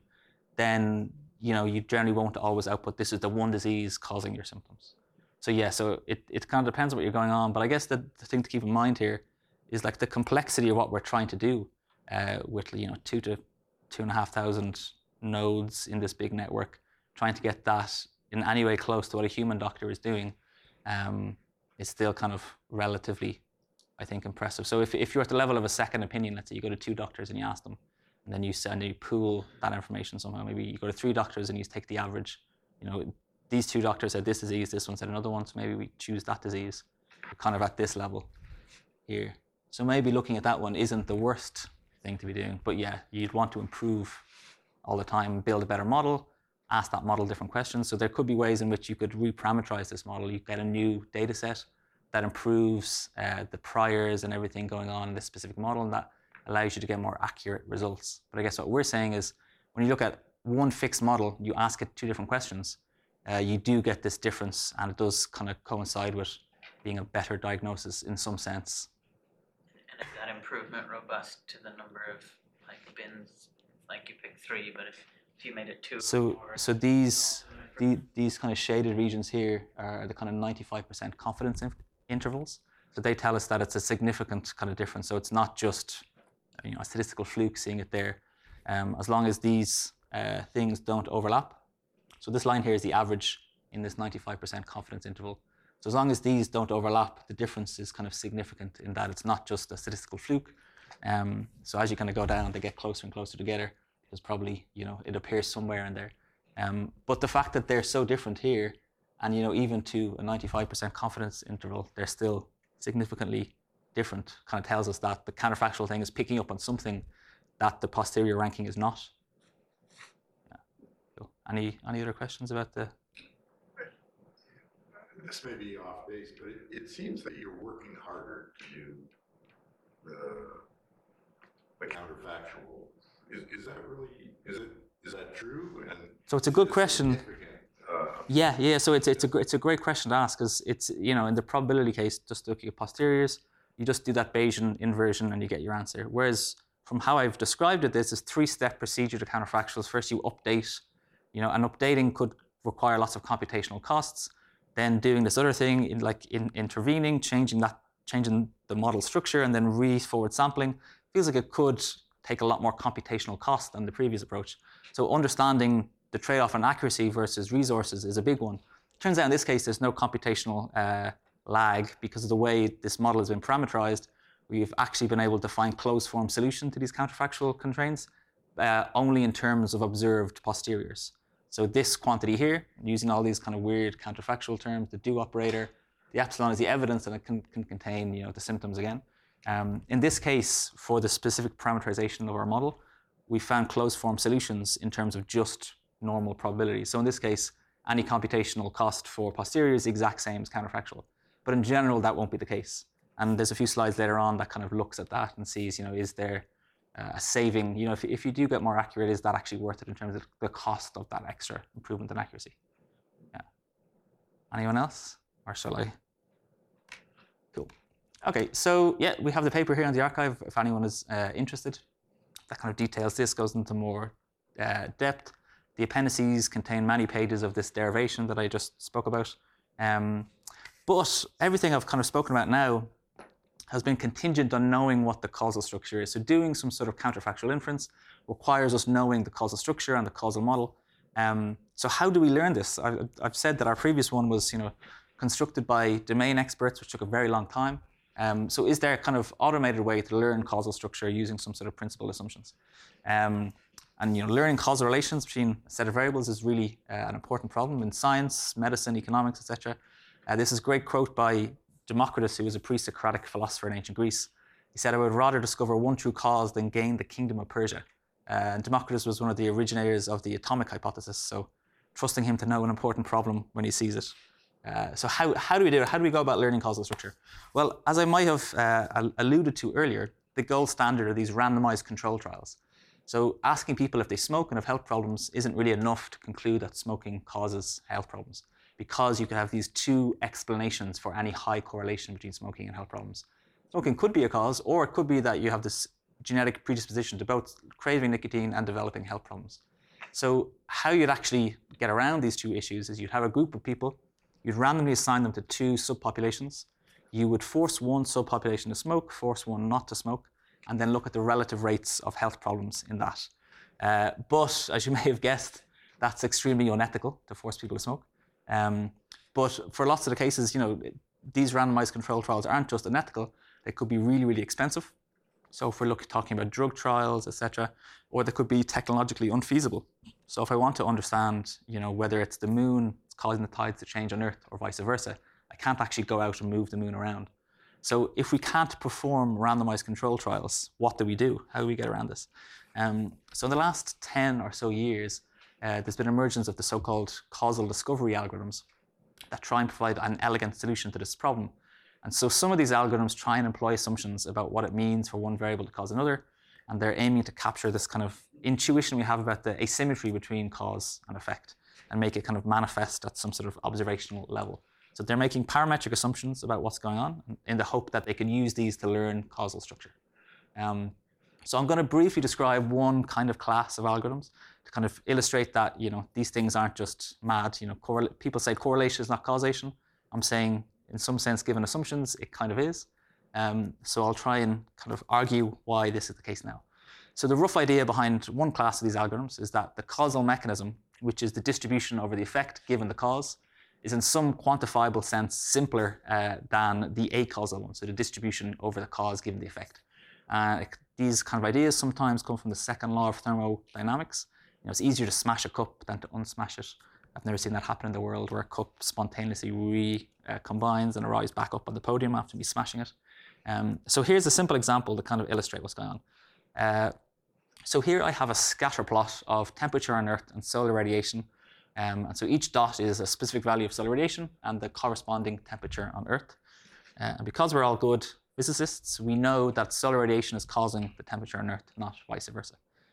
then you know you generally won't always output this is the one disease causing your symptoms. So yeah, so it it kind of depends on what you're going on. But I guess the, the thing to keep in mind here is like the complexity of what we're trying to do uh, with you know two to two and a half thousand nodes in this big network. Trying to get that in any way close to what a human doctor is doing um, is still kind of relatively, I think, impressive. So if, if you're at the level of a second opinion, let's say you go to two doctors and you ask them, and then you send you pool that information somehow. Maybe you go to three doctors and you take the average. You know, these two doctors said this disease, this one said another one, so maybe we choose that disease. We're kind of at this level here. So maybe looking at that one isn't the worst thing to be doing. But yeah, you'd want to improve all the time, build a better model, ask that model different questions. So there could be ways in which you could reparameterize this model. You get a new data set that improves uh, the priors and everything going on in this specific model, and that allows you to get more accurate results. But I guess what we're saying is when you look at one fixed model, you ask it two different questions, uh, you do get this difference, and it does kind of coincide with being a better diagnosis in some sense. And is that improvement robust to the number of like bins? Like you picked three, but if, if you made it two. So, or so these the, these kind of shaded regions here are the kind of ninety-five percent confidence in- intervals. So they tell us that it's a significant kind of difference. So it's not just, you know, a statistical fluke seeing it there. Um, as long as these uh, things don't overlap. So this line here is the average in this ninety-five percent confidence interval. So as long as these don't overlap, the difference is kind of significant in that it's not just a statistical fluke. Um, so as you kind of go down, they get closer and closer together. Because probably, you know, it appears somewhere in there. Um, but the fact that they're so different here, and you know, even to a ninety-five percent confidence interval, they're still significantly different, kind of tells us that the counterfactual thing is picking up on something that the posterior ranking is not. Yeah. Cool. Any any other questions about the? This may be off base, but it, it seems that you're working harder to do the the counterfactual. Is is that really is it is that true? And so it's a good question. Uh, Yeah, yeah. So it's it's a it's a great question to ask, because it's, you know, in the probability case, just looking at posteriors, you just do that Bayesian inversion and you get your answer. Whereas from how I've described it, there's this three-step procedure to counterfactuals. First, you update, you know, and updating could require lots of computational costs. Then doing this other thing, in like in intervening, changing that, changing the model structure, and then re-forward sampling, feels like it could take a lot more computational cost than the previous approach. So understanding the trade-off on accuracy versus resources is a big one. Turns out in this case, there's no computational uh, lag because of the way this model has been parameterized. We've actually been able to find closed-form solution to these counterfactual constraints uh, only in terms of observed posteriors. So this quantity here, using all these kind of weird counterfactual terms, the do operator, the epsilon is the evidence, and it can, can contain, you know, the symptoms again. Um, in this case, for the specific parameterization of our model, we found closed-form solutions in terms of just normal probability. So in this case, any computational cost for posterior is the exact same as counterfactual. But in general, that won't be the case. And there's a few slides later on that kind of looks at that and sees, you know, is there uh, a saving? You know, if, if you do get more accurate, is that actually worth it in terms of the cost of that extra improvement in accuracy? Yeah. Anyone else? Or shall I? Cool. Okay, so yeah, we have the paper here in the archive if anyone is uh, interested. That kind of details this, goes into more uh, depth. The appendices contain many pages of this derivation that I just spoke about. Um, but everything I've kind of spoken about now has been contingent on knowing what the causal structure is. So doing some sort of counterfactual inference requires us knowing the causal structure and the causal model. Um, so how do we learn this? I, I've said that our previous one was, you know, constructed by domain experts, which took a very long time. Um, so is there a kind of automated way to learn causal structure using some sort of principal assumptions? Um, And you know, learning causal relations between a set of variables is really uh, an important problem in science, medicine, economics, et cetera. Uh, this is a great quote by Democritus, who was a pre-Socratic philosopher in ancient Greece. He said, "I would rather discover one true cause than gain the kingdom of Persia." Uh, and Democritus was one of the originators of the atomic hypothesis, so trusting him to know an important problem when he sees it. Uh, so how, how do we do it? How do we go about learning causal structure? Well, as I might have uh, alluded to earlier, the gold standard are these randomized control trials. So asking people if they smoke and have health problems isn't really enough to conclude that smoking causes health problems, because you could have these two explanations for any high correlation between smoking and health problems. Smoking could be a cause, or it could be that you have this genetic predisposition to both craving nicotine and developing health problems. So how you'd actually get around these two issues is you'd have a group of people, you'd randomly assign them to two subpopulations. You would force one subpopulation to smoke, force one not to smoke, and then look at the relative rates of health problems in that. Uh, but as you may have guessed, that's extremely unethical to force people to smoke. Um, but for lots of the cases, you know, these randomized control trials aren't just unethical, they could be really, really expensive. So if we're looking, talking about drug trials, et cetera, or they could be technologically unfeasible. So if I want to understand, you know, whether it's the moon causing the tides to change on Earth or vice versa, I can't actually go out and move the moon around. So if we can't perform randomized control trials, what do we do? How do we get around this? Um, so in the last ten or so years, uh, there's been emergence of the so-called causal discovery algorithms that try and provide an elegant solution to this problem. And so some of these algorithms try and employ assumptions about what it means for one variable to cause another, and they're aiming to capture this kind of intuition we have about the asymmetry between cause and effect and make it kind of manifest at some sort of observational level. So they're making parametric assumptions about what's going on in the hope that they can use these to learn causal structure. Um, so I'm going to briefly describe one kind of class of algorithms to kind of illustrate that, you know, these things aren't just mad. You know, correl- people say correlation is not causation. I'm saying in some sense, given assumptions, it kind of is. Um, so I'll try and kind of argue why this is the case now. So the rough idea behind one class of these algorithms is that the causal mechanism, which is the distribution over the effect given the cause, is in some quantifiable sense simpler uh, than the acausal one, so the distribution over the cause given the effect. Uh, these kind of ideas sometimes come from the second law of thermodynamics. You know, it's easier to smash a cup than to unsmash it. I've never seen that happen in the world, where a cup spontaneously recombines and arrives back up on the podium after me smashing it. Um, so here's a simple example to kind of illustrate what's going on. Uh, so here I have a scatter plot of temperature on Earth and solar radiation. Um, and so each dot is a specific value of solar radiation and the corresponding temperature on Earth. Uh, and because we're all good physicists, we know that solar radiation is causing the temperature on Earth, not vice versa.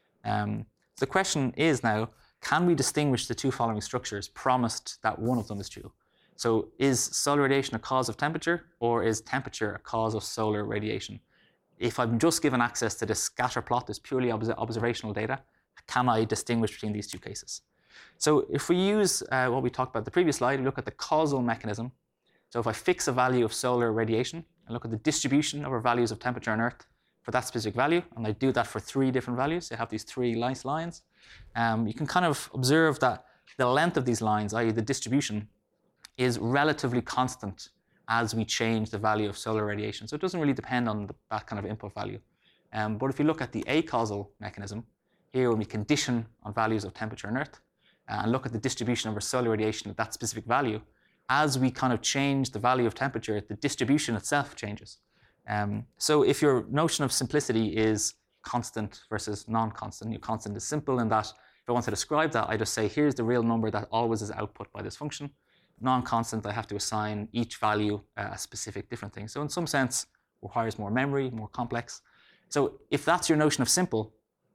Um, so the question is now, can we distinguish the two following structures promised that one of them is true? So is solar radiation a cause of temperature, or is temperature a cause of solar radiation? If I'm just given access to this scatter plot, this purely obs observational data, can I distinguish between these two cases? So if we use uh, what we talked about in the previous slide, look at the causal mechanism. So if I fix a value of solar radiation and look at the distribution over values of temperature on Earth for that specific value, and I do that for three different values, I have these three nice lines, um, you can kind of observe that the length of these lines, that is the distribution, is relatively constant as we change the value of solar radiation. So it doesn't really depend on the, that kind of input value. Um, but if you look at the acausal mechanism, here when we condition on values of temperature on Earth, uh, and look at the distribution over solar radiation at that specific value, as we kind of change the value of temperature, the distribution itself changes. Um, so if your notion of simplicity is constant versus non-constant, your constant is simple in that if I want to describe that, I just say, here's the real number that always is output by this function. Non-constant, I have to assign each value uh, a specific different thing. So in some sense, requires more memory, more complex. So if that's your notion of simple,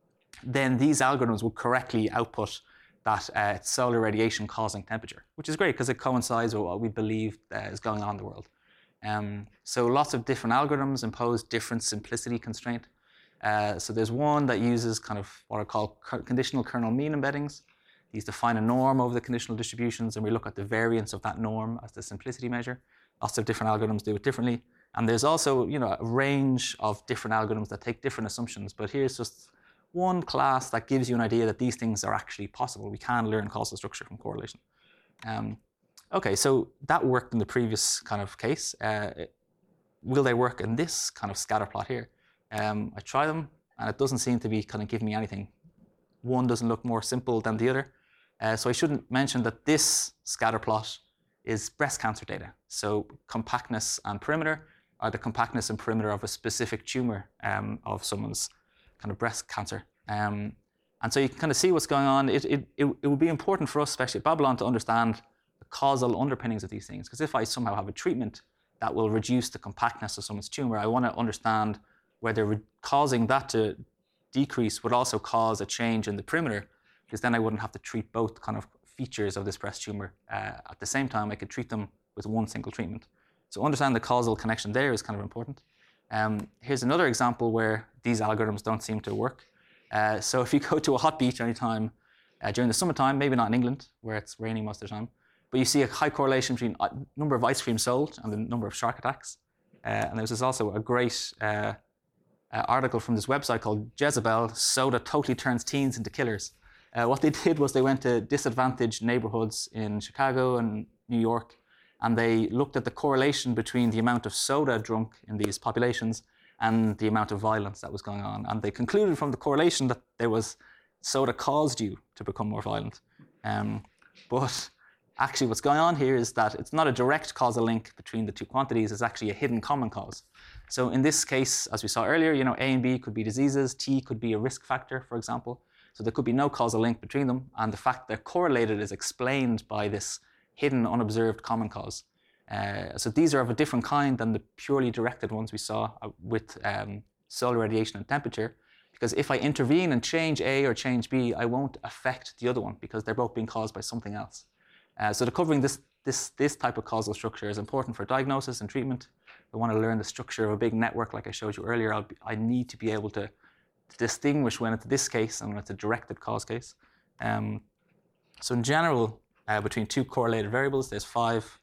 then these algorithms would correctly output that uh, solar radiation causing temperature, which is great because it coincides with what we believe uh, is going on in the world. Um, so lots of different algorithms impose different simplicity constraint. Uh, so there's one that uses kind of what are called conditional kernel mean embeddings. These define a norm over the conditional distributions, and we look at the variance of that norm as the simplicity measure. Lots of different algorithms do it differently. And there's also, you know, a range of different algorithms that take different assumptions, but here's just one class that gives you an idea that these things are actually possible. We can learn causal structure from correlation. Um, okay, so that worked in the previous kind of case. Uh, will they work in this kind of scatter plot here? Um, I try them, and it doesn't seem to be kind of giving me anything. One doesn't look more simple than the other. Uh, so I shouldn't mention that this scatter plot is breast cancer data. So compactness and perimeter are the compactness and perimeter of a specific tumor um, of someone's kind of breast cancer. Um, and so you can kind of see what's going on. It, it, it, it would be important for us, especially at Babylon, to understand the causal underpinnings of these things. Because if I somehow have a treatment that will reduce the compactness of someone's tumor, I want to understand whether causing that to decrease would also cause a change in the perimeter, because then I wouldn't have to treat both kind of features of this breast tumor uh, at the same time. I could treat them with one single treatment. So understand the causal connection there is kind of important. Um, here's another example where these algorithms don't seem to work. Uh, so if you go to a hot beach anytime uh, during the summertime, maybe not in England, where it's raining most of the time, but you see a high correlation between uh, number of ice cream sold and the number of shark attacks. Uh, and there's also a great uh, uh, article from this website called Jezebel, Soda Totally Turns Teens into Killers. Uh, what they did was they went to disadvantaged neighborhoods in Chicago and New York, and they looked at the correlation between the amount of soda drunk in these populations and the amount of violence that was going on. And they concluded from the correlation that there was soda caused you to become more violent. Um, but actually what's going on here is that it's not a direct causal link between the two quantities, it's actually a hidden common cause. So in this case, as we saw earlier, you know, A and B could be diseases, T could be a risk factor, for example. So there could be no causal link between them, and the fact they're correlated is explained by this hidden, unobserved common cause. Uh, so these are of a different kind than the purely directed ones we saw uh, with um, solar radiation and temperature, because if I intervene and change A or change B, I won't affect the other one because they're both being caused by something else. Uh, so covering this, this, this type of causal structure is important for diagnosis and treatment. I want to learn the structure of a big network like I showed you earlier. I'll be, I need to be able to distinguish when it's this case and when it's a directed cause case. Um, so in general, uh, between two correlated variables, there's five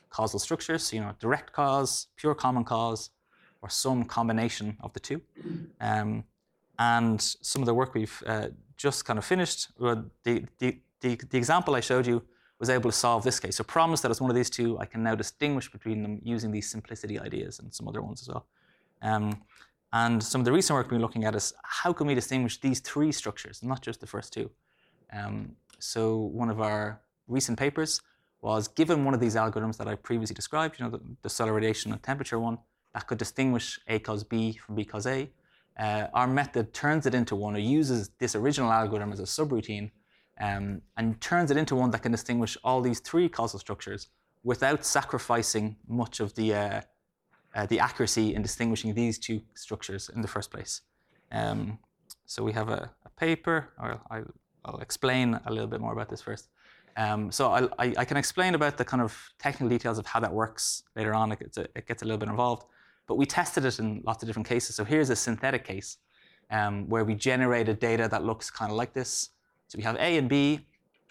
causal structures, so, you know, direct cause, pure common cause, or some combination of the two. Um, and some of the work we've uh, just kind of finished, well, the, the, the, the example I showed you was able to solve this case. So promise that it's one of these two, I can now distinguish between them using these simplicity ideas and some other ones as well. Um, and some of the recent work we've been looking at is how can we distinguish these three structures, not just the first two. Um, so one of our recent papers was given one of these algorithms that I previously described, you know, the, the solar radiation and temperature one, that could distinguish A cos B from B cos A. Uh, our method turns it into one, or uses this original algorithm as a subroutine, um, and turns it into one that can distinguish all these three causal structures without sacrificing much of the, uh, uh, the accuracy in distinguishing these two structures in the first place. Um, so we have a, a paper, or I'll, I'll explain a little bit more about this first. Um, so I'll, I, I can explain about the kind of technical details of how that works later on. It gets a, it gets a little bit involved. But we tested it in lots of different cases. So here's a synthetic case um, where we generated data that looks kind of like this. So we have A and B.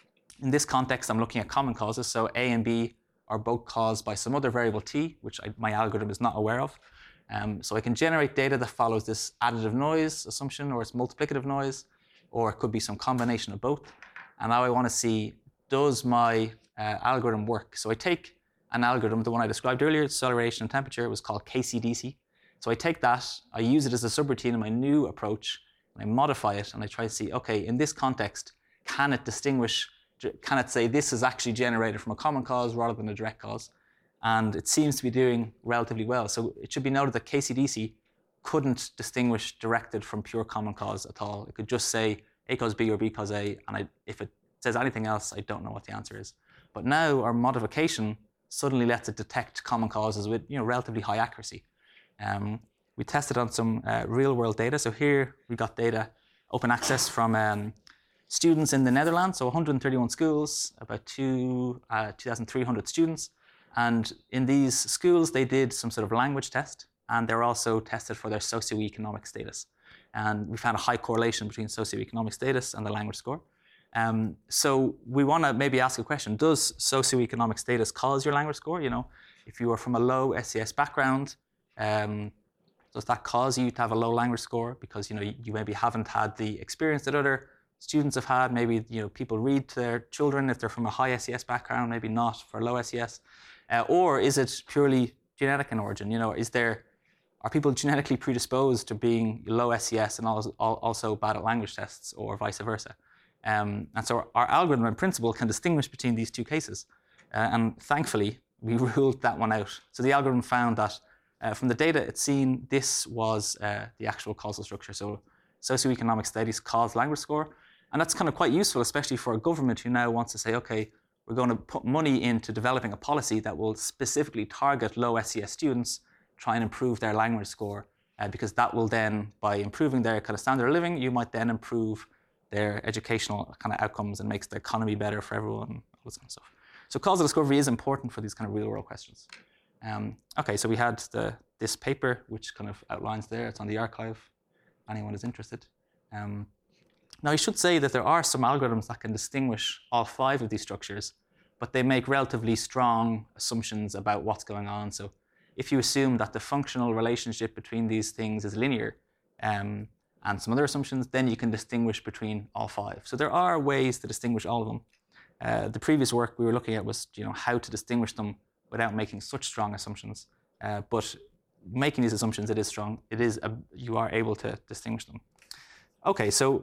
In this context, I'm looking at common causes. So A and B are both caused by some other variable t, which I, my algorithm is not aware of. Um, so I can generate data that follows this additive noise assumption, or it's multiplicative noise, or it could be some combination of both. And now I want to see, does my uh, algorithm work? So I take an algorithm, the one I described earlier, solar radiation and temperature, it was called K C D C. So I take that, I use it as a subroutine in my new approach, and I modify it, and I try to see, okay, in this context, can it distinguish, can it say this is actually generated from a common cause rather than a direct cause? And it seems to be doing relatively well. So it should be noted that K C D C couldn't distinguish directed from pure common cause at all. It could just say A cos B or B cos A, and I, if it says anything else, I don't know what the answer is. But now our modification suddenly lets it detect common causes with, you know, relatively high accuracy. Um, we tested on some uh, real-world data. So here we got data, open access from um, students in the Netherlands, so one hundred thirty-one schools, about two, uh, two thousand three hundred students. And in these schools, they did some sort of language test, and they're also tested for their socioeconomic status. And we found a high correlation between socioeconomic status and the language score. Um, so we want to maybe ask a question: does socioeconomic status cause your language score? You know, if you are from a low S E S background, um, does that cause you to have a low language score because, you know, you maybe haven't had the experience that other students have had? Maybe, you know, people read to their children if they're from a high S E S background, maybe not for low S E S. Uh, or is it purely genetic in origin? You know, is there are people genetically predisposed to being low S E S and also, also bad at language tests, or vice versa? Um, and so our, our algorithm in principle can distinguish between these two cases. Uh, and thankfully, we ruled that one out. So the algorithm found that uh, from the data it's seen, this was uh, the actual causal structure. So socioeconomic status caused language score. And that's kind of quite useful, especially for a government who now wants to say, okay, we're going to put money into developing a policy that will specifically target low S E S students, try and improve their language score, uh, because that will then, by improving their kind of standard of living, you might then improve their educational kind of outcomes and makes the economy better for everyone, and all this kind of stuff. So causal discovery is important for these kind of real world questions. Um, okay, so we had the, this paper, which kind of outlines there. It's on the archive, if anyone is interested. Um, now, I should say that there are some algorithms that can distinguish all five of these structures, but they make relatively strong assumptions about what's going on. So if you assume that the functional relationship between these things is linear, um, and some other assumptions, then you can distinguish between all five. So there are ways to distinguish all of them. Uh, the previous work we were looking at was, you know, how to distinguish them without making such strong assumptions. Uh, but making these assumptions, it is strong. It is a, you are able to distinguish them. Okay, so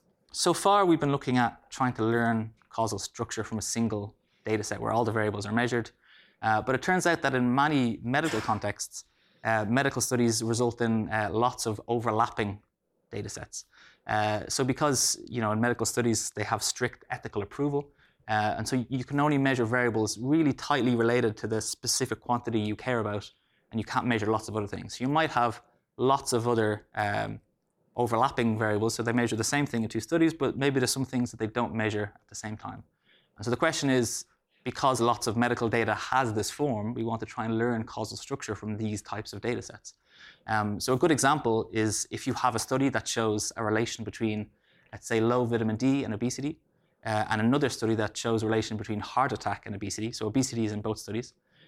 so far we've been looking at trying to learn causal structure from a single data set where all the variables are measured. Uh, but it turns out that in many medical contexts, uh, medical studies result in uh, lots of overlapping data sets. Uh, so because, you know, in medical studies, they have strict ethical approval. Uh, and so you can only measure variables really tightly related to the specific quantity you care about, and you can't measure lots of other things. You might have lots of other um, overlapping variables, so they measure the same thing in two studies, but maybe there's some things that they don't measure at the same time. And so the question is, because lots of medical data has this form, we want to try and learn causal structure from these types of data sets. Um, so a good example is if you have a study that shows a relation between, let's say, low vitamin D and obesity, uh, and another study that shows a relation between heart attack and obesity. So obesity is in both studies.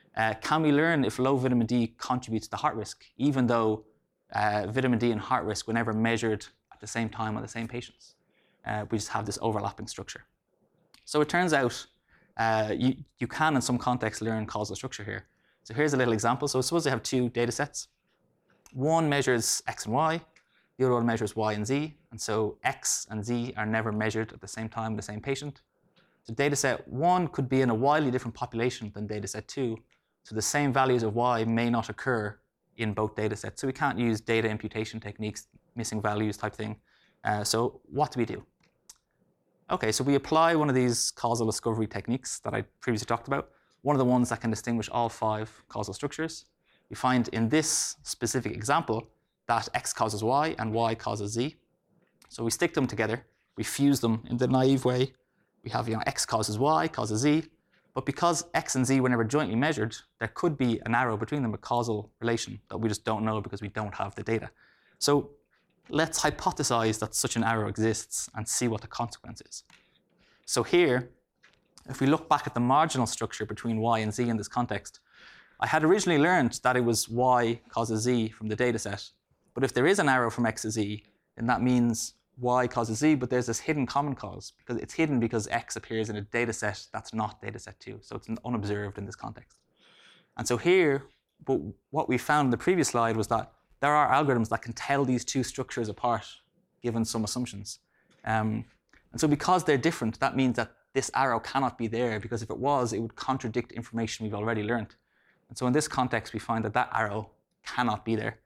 Uh, can we learn if low vitamin D contributes to heart risk, even though uh, vitamin D and heart risk were never measured at the same time on the same patients? Uh, we just have this overlapping structure. So it turns out uh, you, you can, in some contexts, learn causal structure here. So here's a little example. So suppose I have two data sets. One measures X and Y, the other one measures Y and Z. And so X and Z are never measured at the same time in the same patient. So data set one could be in a wildly different population than data set two. So the same values of Y may not occur in both data sets. So we can't use data imputation techniques, missing values type thing. Uh, so what do we do? Okay, so we apply one of these causal discovery techniques that I previously talked about, one of the ones that can distinguish all five causal structures. We find in this specific example that X causes Y and Y causes Z. So we stick them together, we fuse them in the naive way. We have, you know, X causes Y, causes Z. But because X and Z were never jointly measured, there could be an arrow between them, a causal relation that we just don't know because we don't have the data. So let's hypothesize that such an arrow exists and see what the consequence is. So here, if we look back at the marginal structure between Y and Z in this context, I had originally learned that it was Y causes Z from the data set. But if there is an arrow from X to Z, then that means Y causes Z, but there's this hidden common cause, because it's hidden because X appears in a data set that's not data set two. So it's unobserved in this context. And so here, but what we found in the previous slide was that there are algorithms that can tell these two structures apart, given some assumptions. Um, and so because they're different, that means that this arrow cannot be there, because if it was, it would contradict information we've already learned. And so in this context, we find that that arrow cannot be there.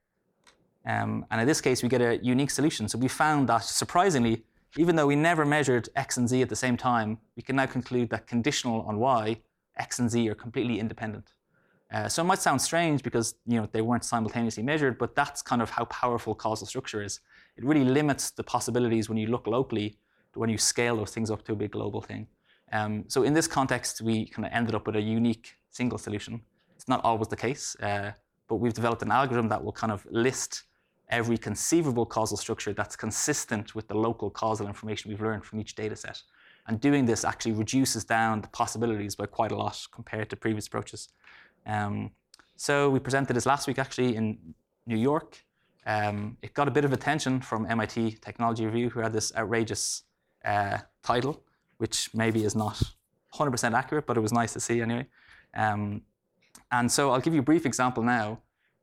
Um, and in this case, we get a unique solution. So we found that, surprisingly, even though we never measured X and Z at the same time, we can now conclude that conditional on Y, X and Z are completely independent. Uh, so it might sound strange because, you know, they weren't simultaneously measured, but that's kind of how powerful causal structure is. It really limits the possibilities when you look locally to when you scale those things up to a big global thing. Um, so in this context, we kind of ended up with a unique single solution. It's not always the case, uh, but we've developed an algorithm that will kind of list every conceivable causal structure that's consistent with the local causal information we've learned from each data set. And doing this actually reduces down the possibilities by quite a lot compared to previous approaches. Um, so we presented this last week actually in New York. Um, it got a bit of attention from M I T Technology Review, who had this outrageous uh, title, which maybe is not one hundred percent accurate, but it was nice to see anyway. Um, and so I'll give you a brief example now.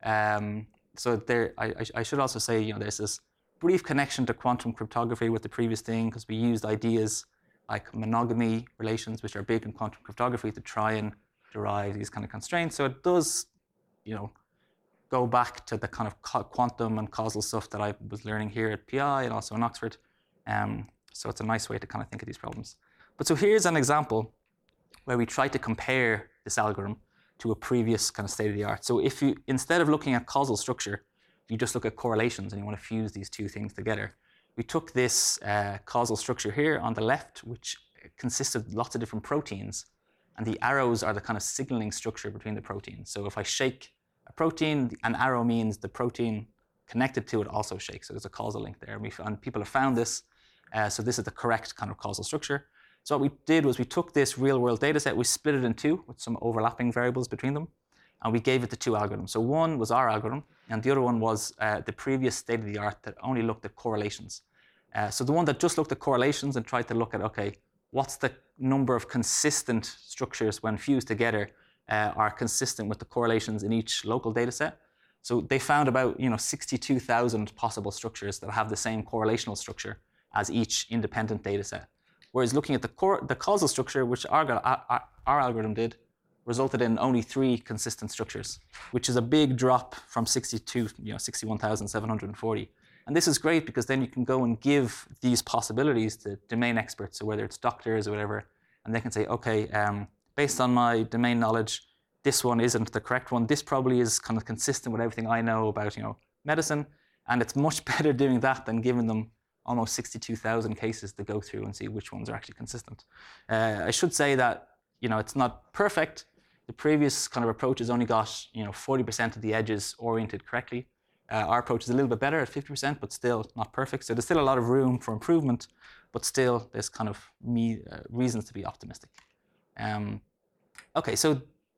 Um, So there, I, I should also say, you know, there's this brief connection to quantum cryptography with the previous thing, because we used ideas like monogamy relations, which are big in quantum cryptography, to try and derive these kind of constraints. So it does, you know, go back to the kind of quantum and causal stuff that I was learning here at P I and also in Oxford. Um, so it's a nice way to kind of think of these problems. But so here's an example where we try to compare this algorithm to a previous kind of state of the art. So if you, instead of looking at causal structure, you just look at correlations and you want to fuse these two things together. We took this uh, causal structure here on the left, which consists of lots of different proteins, and the arrows are the kind of signaling structure between the proteins. So if I shake a protein, an arrow means the protein connected to it also shakes. So there's a causal link there. And, we, and people have found this. Uh, so this is the correct kind of causal structure. So what we did was we took this real-world data set, we split it in two with some overlapping variables between them, and we gave it the two algorithms. So one was our algorithm, and the other one was uh, the previous state-of-the-art that only looked at correlations. Uh, so the one that just looked at correlations and tried to look at, okay, what's the number of consistent structures when fused together uh, are consistent with the correlations in each local data set. So they found about, you know, sixty-two thousand possible structures that have the same correlational structure as each independent data set. Whereas looking at the, core, the causal structure, which our, our, our algorithm did, resulted in only three consistent structures, which is a big drop from sixty-two, you know, sixty-one thousand seven hundred forty. And this is great because then you can go and give these possibilities to domain experts, so whether it's doctors or whatever, and they can say, okay, um, based on my domain knowledge, this one isn't the correct one. This probably is kind of consistent with everything I know about, you know, medicine, and it's much better doing that than giving them almost sixty-two thousand cases to go through and see which ones are actually consistent. Uh, I should say that, you know, it's not perfect. The previous kind of approaches only got, you know, forty percent of the edges oriented correctly. Uh, our approach is a little bit better at fifty percent, but still not perfect. So there's still a lot of room for improvement, but still there's kind of me, uh, reasons to be optimistic. Um, okay, so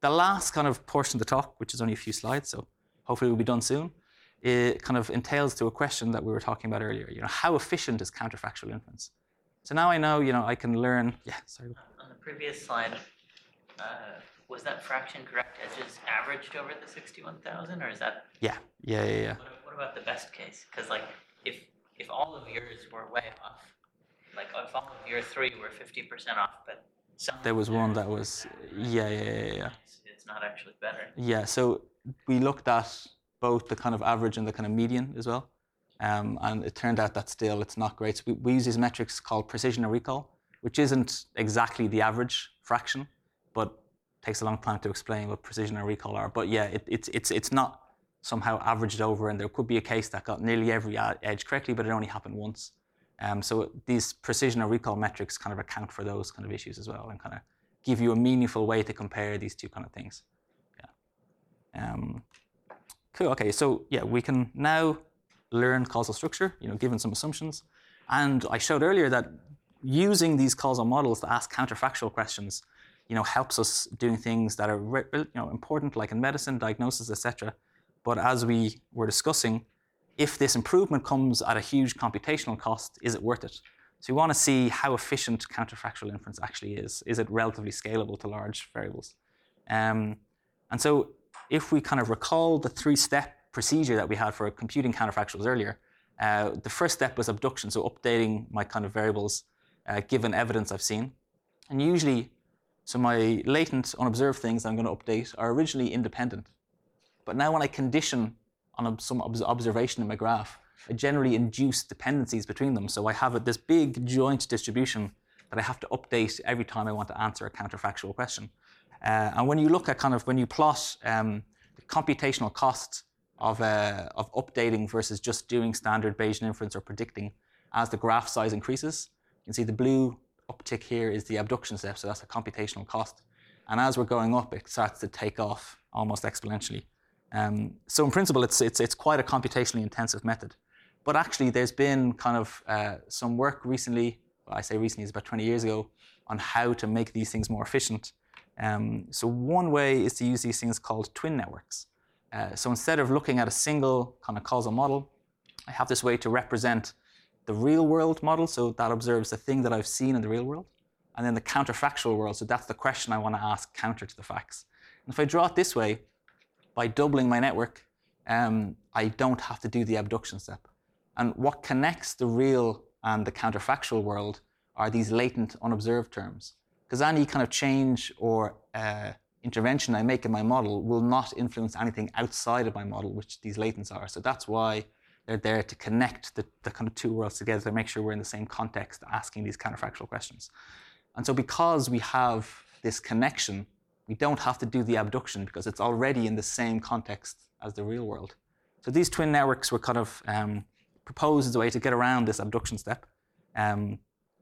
the last kind of portion of the talk, which is only a few slides, so hopefully we'll be done soon, it kind of entails to a question that we were talking about earlier. You know, how efficient is counterfactual inference? So now I know, you know, I can learn. Yeah, sorry. On the previous slide, uh, was that fraction correct edges averaged over the sixty-one thousand, or is that? Yeah, yeah, yeah, yeah. What, what about the best case? Because like, if if all of yours were way off, like if all of your three were fifty percent off, but some There was one that was, yeah, yeah, yeah, yeah. It's, it's not actually better. Yeah, so we looked at both the kind of average and the kind of median as well. Um, and it turned out that still it's not great. So we, we use these metrics called precision and recall, which isn't exactly the average fraction, but takes a long time to explain what precision and recall are. But yeah, it, it's, it's, it's not somehow averaged over, and there could be a case that got nearly every edge correctly, but it only happened once. Um, so these precision and recall metrics kind of account for those kind of issues as well, and kind of give you a meaningful way to compare these two kind of things. Yeah. Um, cool. Okay. So yeah, we can now learn causal structure, you know, given some assumptions. And I showed earlier that using these causal models to ask counterfactual questions, you know, helps us doing things that are, you know, important, like in medicine, diagnosis, et cetera. But as we were discussing, if this improvement comes at a huge computational cost, is it worth it? So we want to see how efficient counterfactual inference actually is. Is it relatively scalable to large variables? Um, and so if we kind of recall the three-step procedure that we had for computing counterfactuals earlier, uh, the first step was abduction, so updating my kind of variables uh, given evidence I've seen. And usually, so my latent unobserved things I'm going to update are originally independent. But now when I condition on some observation in my graph, I generally induce dependencies between them. So I have this big joint distribution that I have to update every time I want to answer a counterfactual question. Uh, and when you look at kind of, when you plot um, the computational cost of, uh, of updating versus just doing standard Bayesian inference or predicting as the graph size increases, you can see the blue uptick here is the abduction step, so that's a computational cost. And as we're going up, it starts to take off almost exponentially. Um, so in principle, it's, it's, it's quite a computationally intensive method. But actually, there's been kind of uh, some work recently, well, I say recently, it's about twenty years ago, on how to make these things more efficient. Um, so one way is to use these things called twin networks. Uh, so instead of looking at a single kind of causal model, I have this way to represent the real world model, so that observes the thing that I've seen in the real world, and then the counterfactual world, so that's the question I want to ask counter to the facts. And if I draw it this way, by doubling my network, um, I don't have to do the abduction step. And what connects the real and the counterfactual world are these latent unobserved terms. Because any kind of change or uh, intervention I make in my model will not influence anything outside of my model, which these latents are. So that's why they're there to connect the, the kind of two worlds together to make sure we're in the same context asking these counterfactual questions. And so because we have this connection, we don't have to do the abduction because it's already in the same context as the real world. So these twin networks were kind of um, proposed as a way to get around this abduction step. Um,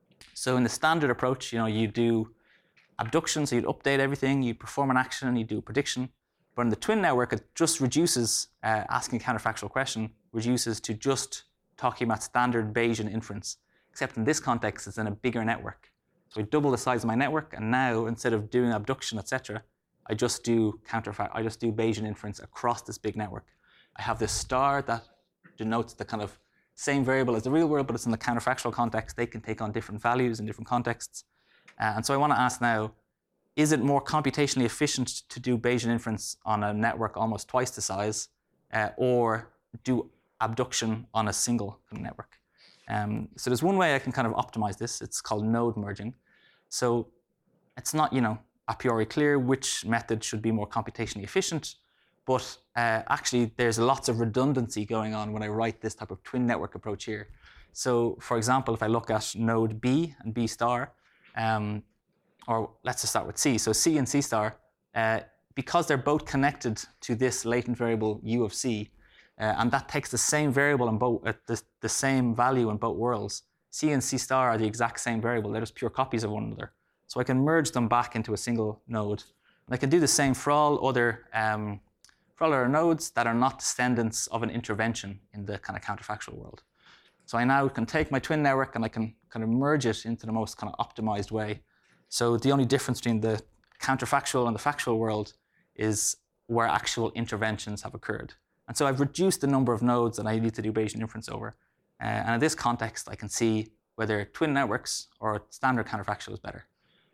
so in the standard approach, you know, you do abduction, so you'd update everything, you perform an action, and you do a prediction. But in the twin network, it just reduces uh, asking a counterfactual question, reduces to just talking about standard Bayesian inference, except in this context, it's in a bigger network. So I double the size of my network, and now instead of doing abduction, et cetera, I just do counterfact. I just do Bayesian inference across this big network. I have this star that denotes the kind of same variable as the real world, but it's in the counterfactual context. They can take on different values in different contexts. Uh, and so I want to ask now, is it more computationally efficient to do Bayesian inference on a network almost twice the size, uh, or do abduction on a single network? Um, so there's one way I can kind of optimize this. It's called node merging. So it's not, you know, a priori clear which method should be more computationally efficient, but uh, actually there's lots of redundancy going on when I write this type of twin network approach here. So for example, if I look at node B and B star, um, or let's just start with C. So C and C star, uh, because they're both connected to this latent variable U of C, uh, and that takes the same variable in both, uh, the, the same value in both worlds. C and C star are the exact same variable. They're just pure copies of one another. So I can merge them back into a single node. And I can do the same for all other, um, for all other nodes that are not descendants of an intervention in the kind of counterfactual world. So I now can take my twin network and I can kind of merge it into the most kind of optimized way. So the only difference between the counterfactual and the factual world is where actual interventions have occurred. And so I've reduced the number of nodes that I need to do Bayesian inference over. Uh, and in this context, I can see whether twin networks or standard counterfactual is better.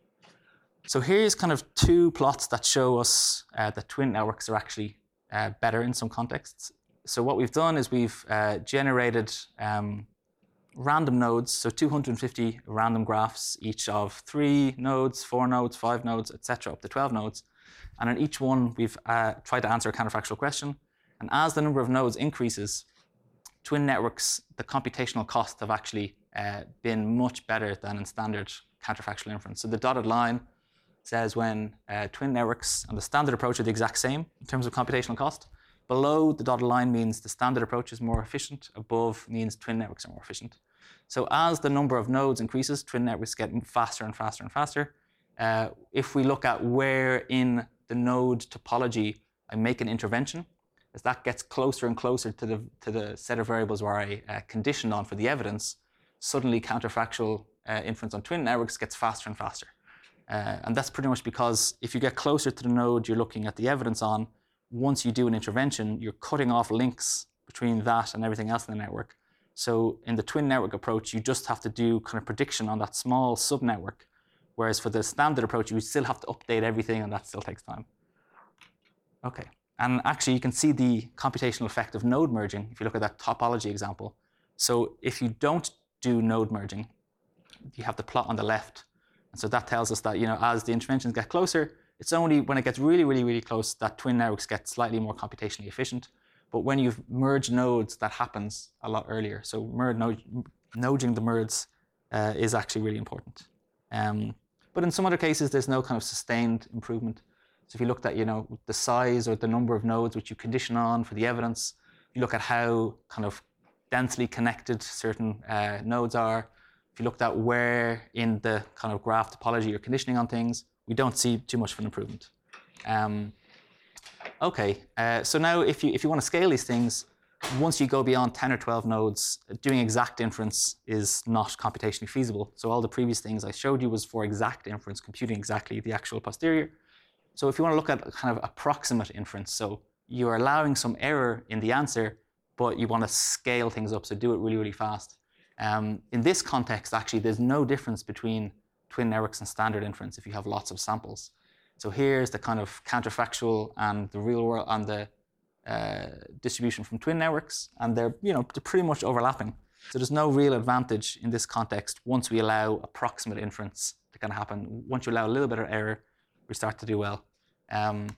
So here's kind of two plots that show us uh, that twin networks are actually uh, better in some contexts. So what we've done is we've uh, generated um, random nodes, so two hundred fifty random graphs, each of three nodes, four nodes, five nodes, et cetera, up to twelve nodes. And in each one, we've uh, tried to answer a counterfactual question. And as the number of nodes increases, twin networks, the computational costs have actually uh, been much better than in standard counterfactual inference. So the dotted line says when uh, twin networks and the standard approach are the exact same in terms of computational cost. Below the dotted line means the standard approach is more efficient. Above means twin networks are more efficient. So as the number of nodes increases, twin networks get faster and faster and faster. Uh, if we look at where in the node topology I make an intervention, as that gets closer and closer to the, to the set of variables where I uh, conditioned on for the evidence, suddenly counterfactual uh, inference on twin networks gets faster and faster. Uh, and that's pretty much because if you get closer to the node you're looking at the evidence on, once you do an intervention, you're cutting off links between that and everything else in the network. So in the twin network approach, you just have to do kind of prediction on that small subnetwork, whereas for the standard approach, you still have to update everything, and that still takes time. Okay, and actually you can see the computational effect of node merging if you look at that topology example. So if you don't do node merging, you have the plot on the left. And so that tells us that, you know, as the interventions get closer, it's only when it gets really, really, really close that twin networks get slightly more computationally efficient. But when you've merged nodes, that happens a lot earlier. So merge node, noding the merges uh, is actually really important. Um, but in some other cases, there's no kind of sustained improvement. So if you looked at, you know, the size or the number of nodes which you condition on for the evidence, you look at how kind of densely connected certain uh, nodes are. If you looked at where in the kind of graph topology you're conditioning on things, we don't see too much of an improvement. Um, okay, uh, so now if you, if you want to scale these things, once you go beyond ten or twelve nodes, doing exact inference is not computationally feasible. So all the previous things I showed you was for exact inference, computing exactly the actual posterior. So if you want to look at kind of approximate inference, so you're allowing some error in the answer, but you want to scale things up, so do it really, really fast. Um, in this context, actually, there's no difference between twin networks and standard inference if you have lots of samples. So here's the kind of counterfactual and the real world and the uh, distribution from twin networks, and they're, you know, they're pretty much overlapping. So there's no real advantage in this context once we allow approximate inference to kind of happen. Once you allow a little bit of error, we start to do well. Um,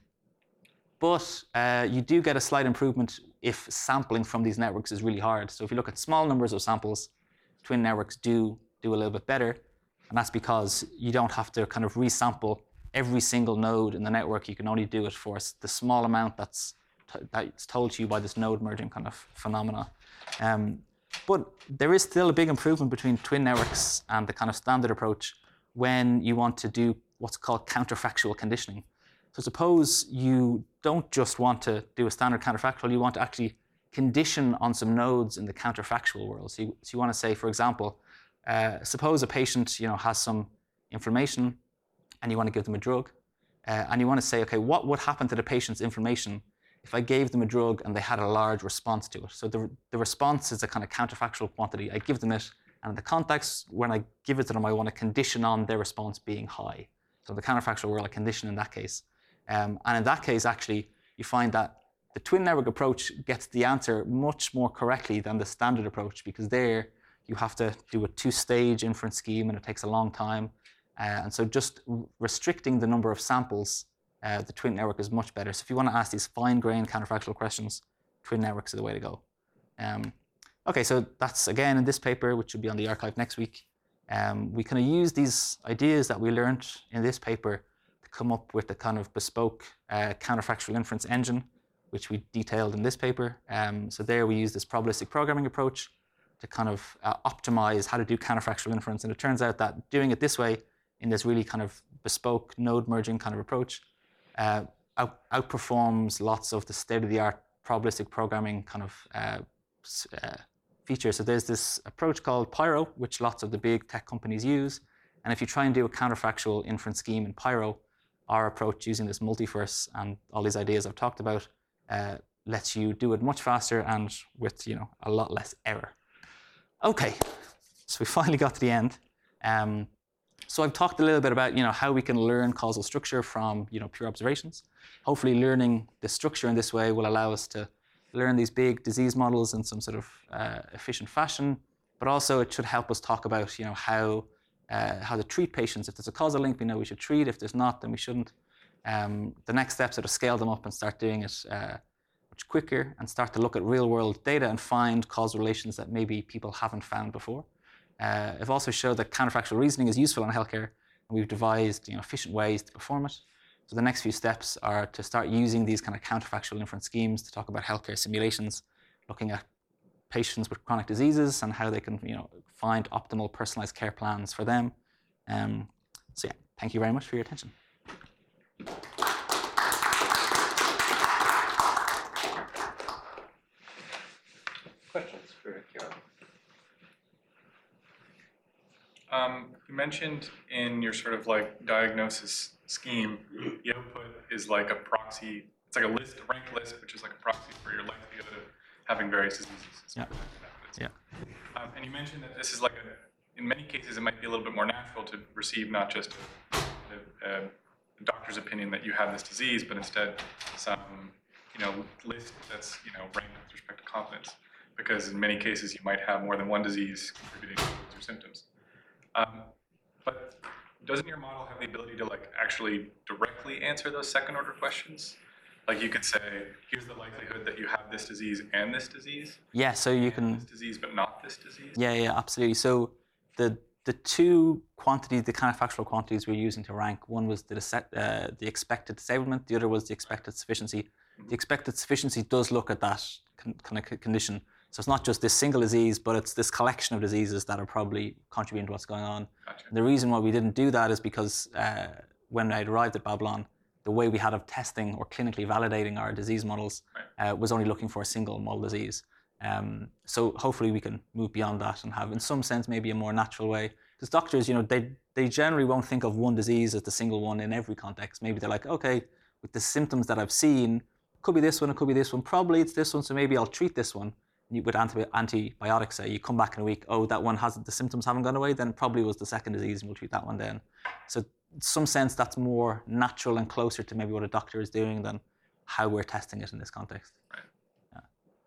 but uh, you do get a slight improvement if sampling from these networks is really hard. So if you look at small numbers of samples, twin networks do do a little bit better. And that's because you don't have to kind of resample every single node in the network. You can only do it for the small amount that's, that's told to you by this node merging kind of phenomena. Um, but there is still a big improvement between twin networks and the kind of standard approach when you want to do what's called counterfactual conditioning. So suppose you don't just want to do a standard counterfactual, you want to actually condition on some nodes in the counterfactual world. So you, so you want to say, for example, uh, suppose a patient, you know, has some inflammation and you want to give them a drug. Uh, and you want to say, okay, what would happen to the patient's inflammation if I gave them a drug and they had a large response to it? So the, the response is a kind of counterfactual quantity. I give them it, and in the context, when I give it to them, I want to condition on their response being high. So the counterfactual world, I condition in that case. Um, and in that case, actually, you find that the twin network approach gets the answer much more correctly than the standard approach, because there you have to do a two-stage inference scheme and it takes a long time. Uh, and so just restricting the number of samples, uh, the twin network is much better. So if you want to ask these fine-grained counterfactual questions, twin networks are the way to go. Um, okay, so that's again in this paper, which should be on the archive next week. Um, we kind of use these ideas that we learned in this paper to come up with a kind of bespoke uh, counterfactual inference engine, which we detailed in this paper. Um, so there we use this probabilistic programming approach to kind of uh, optimize how to do counterfactual inference. And it turns out that doing it this way, in this really kind of bespoke node merging kind of approach, uh, out, outperforms lots of the state-of-the-art probabilistic programming kind of uh, uh, features. So there's this approach called Pyro, which lots of the big tech companies use. And if you try and do a counterfactual inference scheme in Pyro, our approach using this multiverse and all these ideas I've talked about uh, lets you do it much faster and with, you know, a lot less error. Okay, so we finally got to the end. Um, so I've talked a little bit about, you know, how we can learn causal structure from, you know, pure observations. Hopefully learning the structure in this way will allow us to learn these big disease models in some sort of uh, efficient fashion, but also it should help us talk about, you know, how Uh, how to treat patients. If there's a causal link, we know we should treat. If there's not, then we shouldn't. Um, the next steps are to scale them up and start doing it uh, much quicker and start to look at real-world data and find causal relations that maybe people haven't found before. Uh, I've also showed that counterfactual reasoning is useful in healthcare, and we've devised, you know, efficient ways to perform it. So the next few steps are to start using these kind of counterfactual inference schemes to talk about healthcare simulations, looking at patients with chronic diseases and how they can, you know, find optimal personalized care plans for them. Um, so yeah, thank you very much for your attention. Questions for Kieran? Um, you mentioned in your sort of like diagnosis scheme, the output is like a proxy. It's like a list, a ranked list, which is like a proxy for your likelihood of having various diseases. Yeah. Yeah. Um, and you mentioned that this is like a, in many cases, it might be a little bit more natural to receive not just a, a, a doctor's opinion that you have this disease, but instead some, you know, list that's, you know, ranked with respect to confidence. Because in many cases, you might have more than one disease contributing to your symptoms. Um, but doesn't your model have the ability to like actually directly answer those second order questions? Like you could say, here's the likelihood that you have this disease and this disease. Yeah, so you can. This disease, but not this disease. Yeah, yeah, absolutely. So the the two quantities, the counterfactual quantities we're using to rank, one was the uh, the expected disablement, the other was the expected sufficiency. The expected sufficiency does look at that con kind of condition. So it's not just this single disease, but it's this collection of diseases that are probably contributing to what's going on. Gotcha. The reason why we didn't do that is because uh, when I arrived at Babylon, the way we had of testing or clinically validating our disease models uh, was only looking for a single model disease. Um, so hopefully we can move beyond that and have, in some sense, maybe a more natural way. Because doctors, you know, they, they generally won't think of one disease as the single one in every context. Maybe they're like, okay, with the symptoms that I've seen, could be this one, it could be this one, probably it's this one, so maybe I'll treat this one. You, with anti antibiotics, say, you come back in a week, oh, that one hasn't, the symptoms haven't gone away, then probably was the second disease, and we'll treat that one then. So in some sense, that's more natural and closer to maybe what a doctor is doing than how we're testing it in this context. Right. Yeah.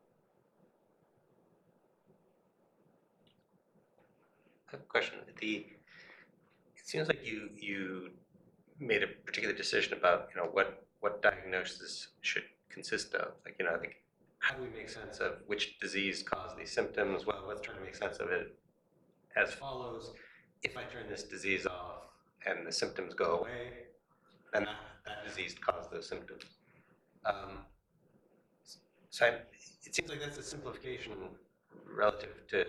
I have a question. The, it seems like you you made a particular decision about, you know, what, what diagnosis should consist of. Like, you know, I think, how do we make sense of which disease caused these symptoms? Well, let's try to make sense of it as follows. If I turn this disease off and the symptoms go away, then that, that disease caused those symptoms. Um, so I, it seems like that's a simplification relative to,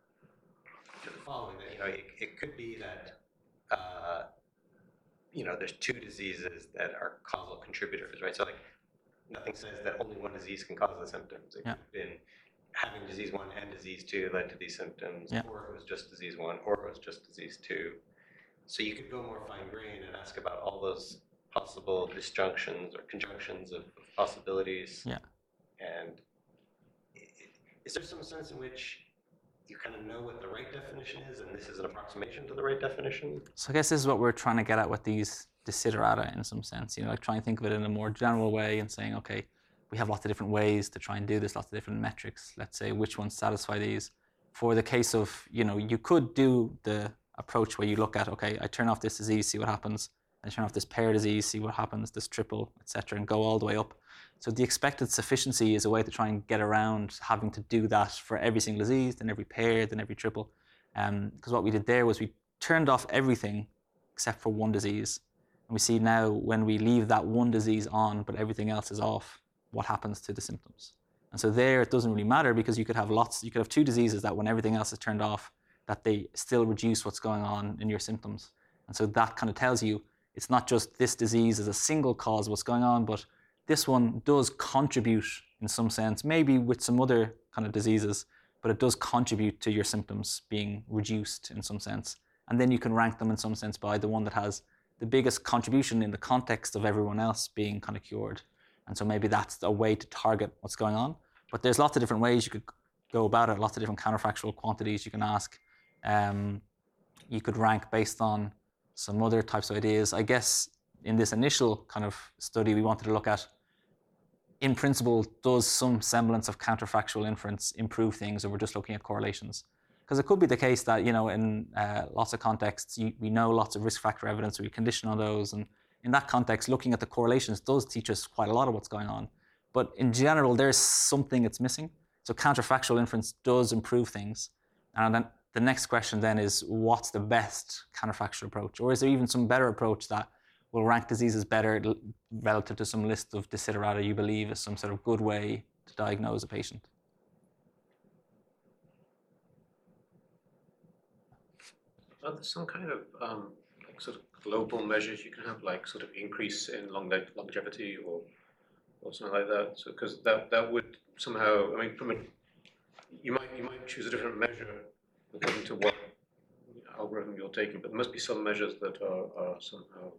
to the following, that, you know, it, it could be that, uh, you know, there's two diseases that are causal contributors, right? So like, nothing says that only one disease can cause the symptoms. It Yeah. could have been having disease one and disease two led to these symptoms, Yeah. or it was just disease one, or it was just disease two. So you could go more fine grained and ask about all those possible disjunctions or conjunctions of, of possibilities. Yeah. And is there some sense in which you kind of know what the right definition is, and this is an approximation to the right definition? So I guess this is what we're trying to get at with these desiderata in some sense, you know, like try and think of it in a more general way and saying, okay, we have lots of different ways to try and do this, lots of different metrics. Let's say which ones satisfy these. For the case of, you know, you could do the approach where you look at, okay, I turn off this disease, see what happens. I turn off this pair disease, see what happens, this triple, et cetera, and go all the way up. So the expected sufficiency is a way to try and get around having to do that for every single disease, then every pair, then every triple. Because um, what we did there was we turned off everything except for one disease. And we see now when we leave that one disease on, but everything else is off, what happens to the symptoms. And so there it doesn't really matter, because you could have lots, you could have two diseases that when everything else is turned off, that they still reduce what's going on in your symptoms. And so that kind of tells you it's not just this disease as a single cause of what's going on, but this one does contribute in some sense, maybe with some other kind of diseases, but it does contribute to your symptoms being reduced in some sense. And then you can rank them in some sense by the one that has the biggest contribution in the context of everyone else being kind of cured. And so maybe that's a way to target what's going on. But there's lots of different ways you could go about it, lots of different counterfactual quantities you can ask. Um, you could rank based on some other types of ideas. I guess in this initial kind of study, we wanted to look at, in principle, does some semblance of counterfactual inference improve things, or we're just looking at correlations? Because it could be the case that, you know, in uh, lots of contexts, you, we know lots of risk factor evidence, so we condition on those. And in that context, looking at the correlations does teach us quite a lot of what's going on. But in general, there's something it's missing. So counterfactual inference does improve things. And then the next question then is, what's the best counterfactual approach? Or is there even some better approach that will rank diseases better relative to some list of desiderata you believe is some sort of good way to diagnose a patient? Are there some kind of um, like sort of global measures you can have, like sort of increase in long longevity or or something like that? So because that that would somehow, I mean, from a, you might you might choose a different measure according to what algorithm you're taking, but there must be some measures that are, are somehow,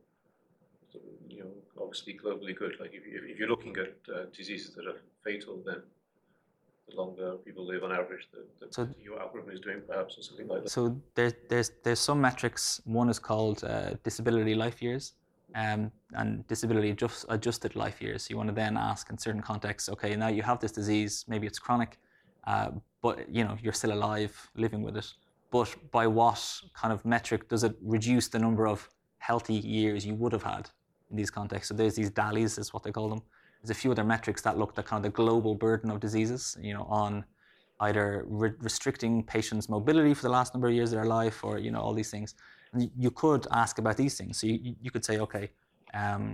you know, obviously globally good. Like if, you, if you're looking at uh, diseases that are fatal, then the longer people live on average, the, the so, your algorithm is doing perhaps, or something like that. So there's there's there's some metrics. One is called uh, disability life years, um, and disability adjust, adjusted life years. So you want to then ask in certain contexts, okay, now you have this disease, maybe it's chronic, uh, but you know you're still alive, living with it. But by what kind of metric does it reduce the number of healthy years you would have had in these contexts? So there's these D A L Ys, is what they call them. There's a few other metrics that look at kind of the global burden of diseases, you know, on either re restricting patients' mobility for the last number of years of their life, or, you know, all these things. And you could ask about these things. So you, you could say, okay, um,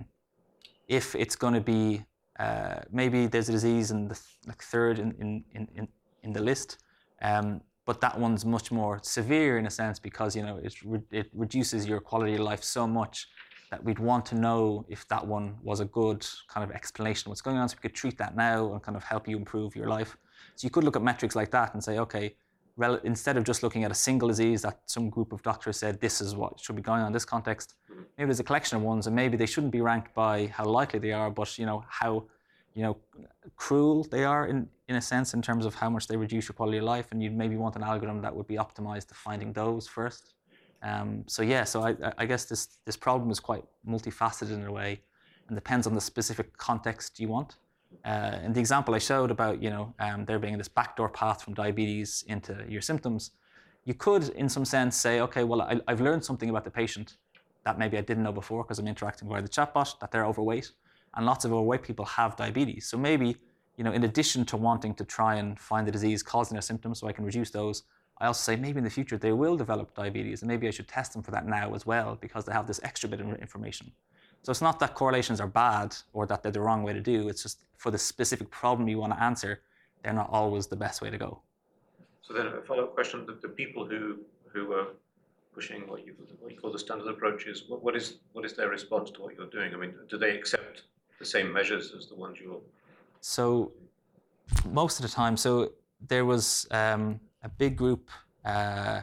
if it's going to be, uh, maybe there's a disease in the th like third in, in, in, in the list, um, but that one's much more severe in a sense because, you know, it, re it reduces your quality of life so much that we'd want to know if that one was a good kind of explanation of what's going on, so we could treat that now and kind of help you improve your life. So you could look at metrics like that and say, okay, well, instead of just looking at a single disease that some group of doctors said this is what should be going on in this context, maybe there's a collection of ones, and maybe they shouldn't be ranked by how likely they are, but, you know, how, you know, cruel they are in, in a sense in terms of how much they reduce your quality of life, and you'd maybe want an algorithm that would be optimized to finding those first. Um, so yeah, so I, I guess this, this problem is quite multifaceted in a way, and depends on the specific context you want. Uh, in the example I showed about, you know, um, there being this backdoor path from diabetes into your symptoms, you could, in some sense, say, okay, well, I, I've learned something about the patient that maybe I didn't know before because I'm interacting via the chatbot, that they're overweight, and lots of overweight people have diabetes. So maybe, you know, in addition to wanting to try and find the disease causing their symptoms so I can reduce those, I also say maybe in the future they will develop diabetes, and maybe I should test them for that now as well because they have this extra bit of information. So it's not that correlations are bad or that they're the wrong way to do, it's just for the specific problem you want to answer, they're not always the best way to go. So then a follow-up question, the, the people who, who are pushing what you, what you call the standard approaches, what, what, is, what is their response to what you're doing? I mean, do they accept the same measures as the ones you're... So most of the time, so there was um, a big group uh,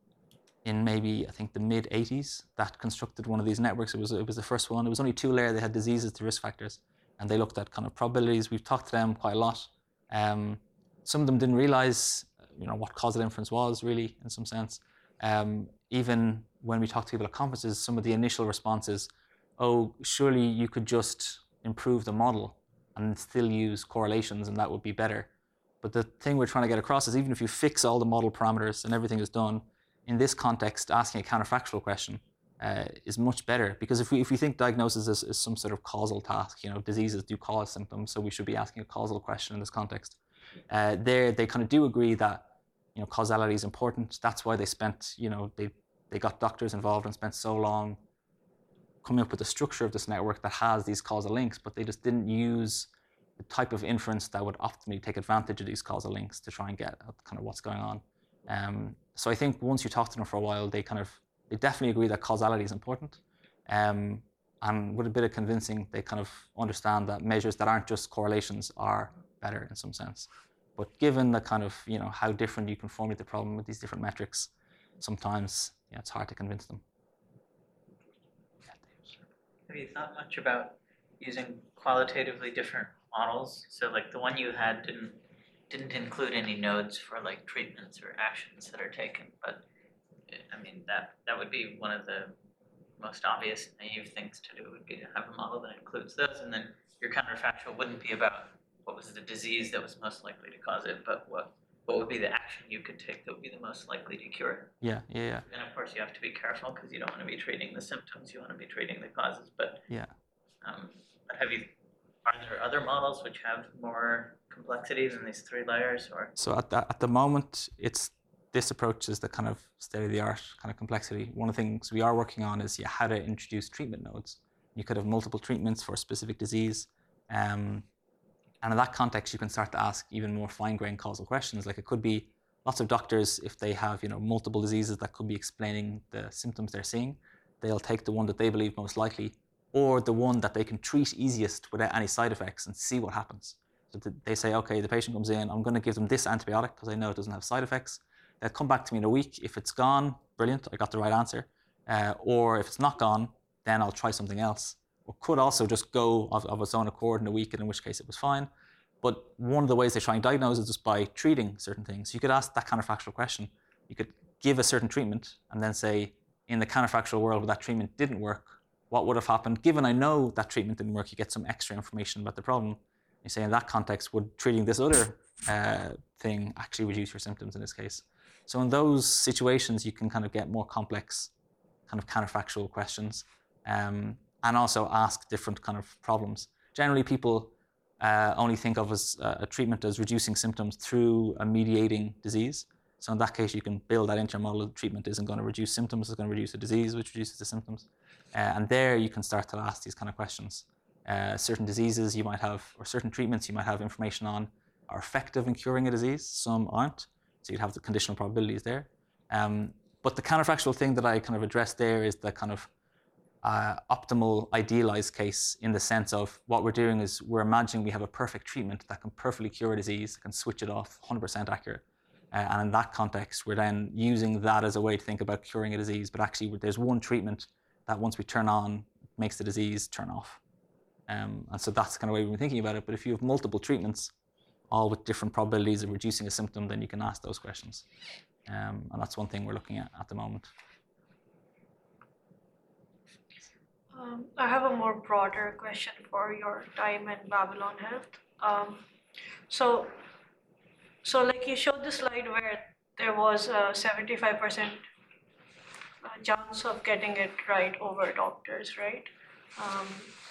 in maybe, I think, the mid eighties that constructed one of these networks. It was, it was the first one. It was only two layer. They had diseases to risk factors, and they looked at kind of probabilities. We've talked to them quite a lot. Um, some of them didn't realize, you know, what causal inference was really, in some sense. Um, even when we talked to people at conferences, some of the initial responses, oh, surely you could just improve the model and still use correlations and that would be better. But the thing we're trying to get across is even if you fix all the model parameters and everything is done, in this context, asking a counterfactual question uh, is much better, because if we, if we think diagnosis is, is some sort of causal task, you know, diseases do cause symptoms, so we should be asking a causal question in this context. Uh, there, they kind of do agree that, you know, causality is important. That's why they spent, you know, they, they got doctors involved and spent so long coming up with the structure of this network that has these causal links, but they just didn't use the type of inference that would optimally take advantage of these causal links to try and get at kind of what's going on. Um, so I think once you talk to them for a while, they kind of, they definitely agree that causality is important. Um, and with a bit of convincing, they kind of understand that measures that aren't just correlations are better in some sense. But given the kind of, you know, how different you can formulate the problem with these different metrics, sometimes, yeah, it's hard to convince them. have you thought much about using qualitatively different models? So like the one you had didn't didn't include any nodes for like treatments or actions that are taken, but I mean that that would be one of the most obvious naive things to do would be to have a model that includes those, and then your counterfactual wouldn't be about what was the disease that was most likely to cause it, but what what would be the action you could take that would be the most likely to cure it. Yeah, yeah, yeah. And of course, you have to be careful because you don't want to be treating the symptoms; you want to be treating the causes. But Yeah. um, but have you? Are there other models which have more complexity than these three layers, or? So at the, at the moment, it's this approach is the kind of state-of-the-art kind of complexity. One of the things we are working on is yeah, how to introduce treatment nodes. You could have multiple treatments for a specific disease. Um, and in that context, you can start to ask even more fine-grained causal questions. Like it could be lots of doctors, if they have you know multiple diseases that could be explaining the symptoms they're seeing, they'll take the one that they believe most likely, or the one that they can treat easiest without any side effects and see what happens. So they say, okay, the patient comes in, I'm going to give them this antibiotic because I know it doesn't have side effects. They'll come back to me in a week. If it's gone, brilliant, I got the right answer. Uh, or if it's not gone, then I'll try something else. Or could also just go of, of its own accord in a week, and in which case it was fine. But one of the ways they try and diagnose is just by treating certain things. You could ask that counterfactual question. You could give a certain treatment and then say, in the counterfactual world where that treatment didn't work, what would have happened? Given I know that treatment didn't work, you get some extra information about the problem. You say, in that context, would treating this other uh, thing actually reduce your symptoms in this case? So in those situations, you can kind of get more complex kind of counterfactual questions um, and also ask different kind of problems. Generally, people uh, only think of as uh, a treatment as reducing symptoms through a mediating disease. So in that case, you can build that into your model. The treatment isn't going to reduce symptoms, it's going to reduce the disease, which reduces the symptoms. Uh, and there you can start to ask these kind of questions. Uh, certain diseases you might have, or certain treatments you might have information on are effective in curing a disease, some aren't. So you'd have the conditional probabilities there. Um, but the counterfactual thing that I kind of addressed there is the kind of uh, optimal idealized case, in the sense of what we're doing is we're imagining we have a perfect treatment that can perfectly cure a disease, can switch it off, one hundred percent accurate. Uh, and in that context, we're then using that as a way to think about curing a disease. But actually, there's one treatment that once we turn on, makes the disease turn off. Um, and so that's the kind of way we've been thinking about it. But if you have multiple treatments, all with different probabilities of reducing a symptom, then you can ask those questions. Um, and that's one thing we're looking at at the moment. Um, I have a more broader question for your time in Babylon Health. Um, so, so like you showed the slide where there was a seventy-five percent chance of getting it right over doctors, right? Um,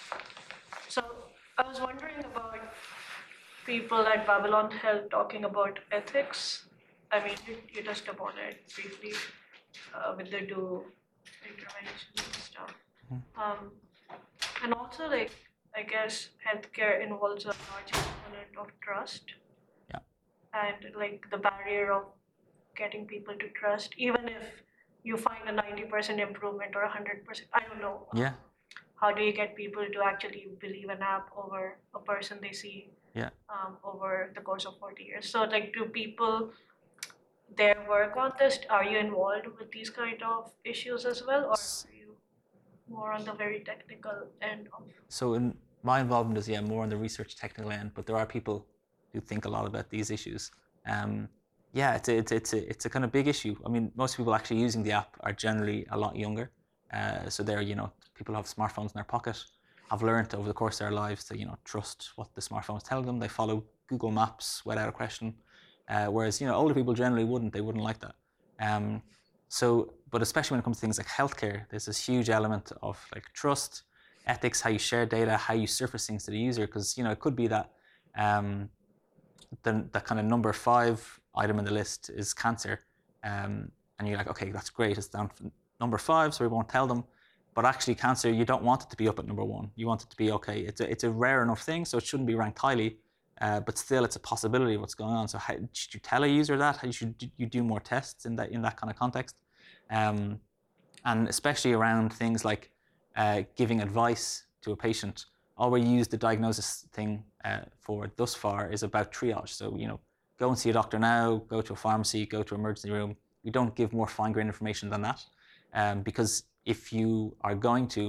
so I was wondering about people at Babylon Health talking about ethics. I mean, you, you touched upon it briefly uh, with the do interventions and stuff. Mm-hmm. Um, and also, like, I guess healthcare involves a large component of trust. Yeah. And like the barrier of getting people to trust, even if you find a ninety percent improvement or one hundred percent, I don't know. Yeah. How do you get people to actually believe an app over a person they see yeah. um, over the course of forty years? So like, do people, their work on this, are you involved with these kind of issues as well? Or are you more on the very technical end of? So in my involvement is, yeah, more on the research technical end, but there are people who think a lot about these issues. Um, yeah, it's a, it's, it's, a, it's a kind of big issue. I mean, most people actually using the app are generally a lot younger. Uh, so they're, you know, people have smartphones in their pocket, have learned over the course of their lives to, you know, trust what the smartphones tell them. They follow Google Maps without a question. Uh, whereas, you know, older people generally wouldn't, they wouldn't like that. Um, so, but especially when it comes to things like healthcare, there's this huge element of like trust, ethics, how you share data, how you surface things to the user. Because, you know, it could be that um, the, the kind of number five item in the list is cancer. Um, and you're like, okay, that's great, it's down for number five, so we won't tell them. But actually cancer, you don't want it to be up at number one. You want it to be, okay, it's a, it's a rare enough thing, so it shouldn't be ranked highly, uh, but still it's a possibility of what's going on. So how, should you tell a user that? How should you do more tests in that, in that kind of context? Um, and especially around things like uh, giving advice to a patient. All we use the diagnosis thing uh, for thus far is about triage. So, you know, go and see a doctor now, go to a pharmacy, go to an emergency room. We don't give more fine-grained information than that. Um, because if you are going to,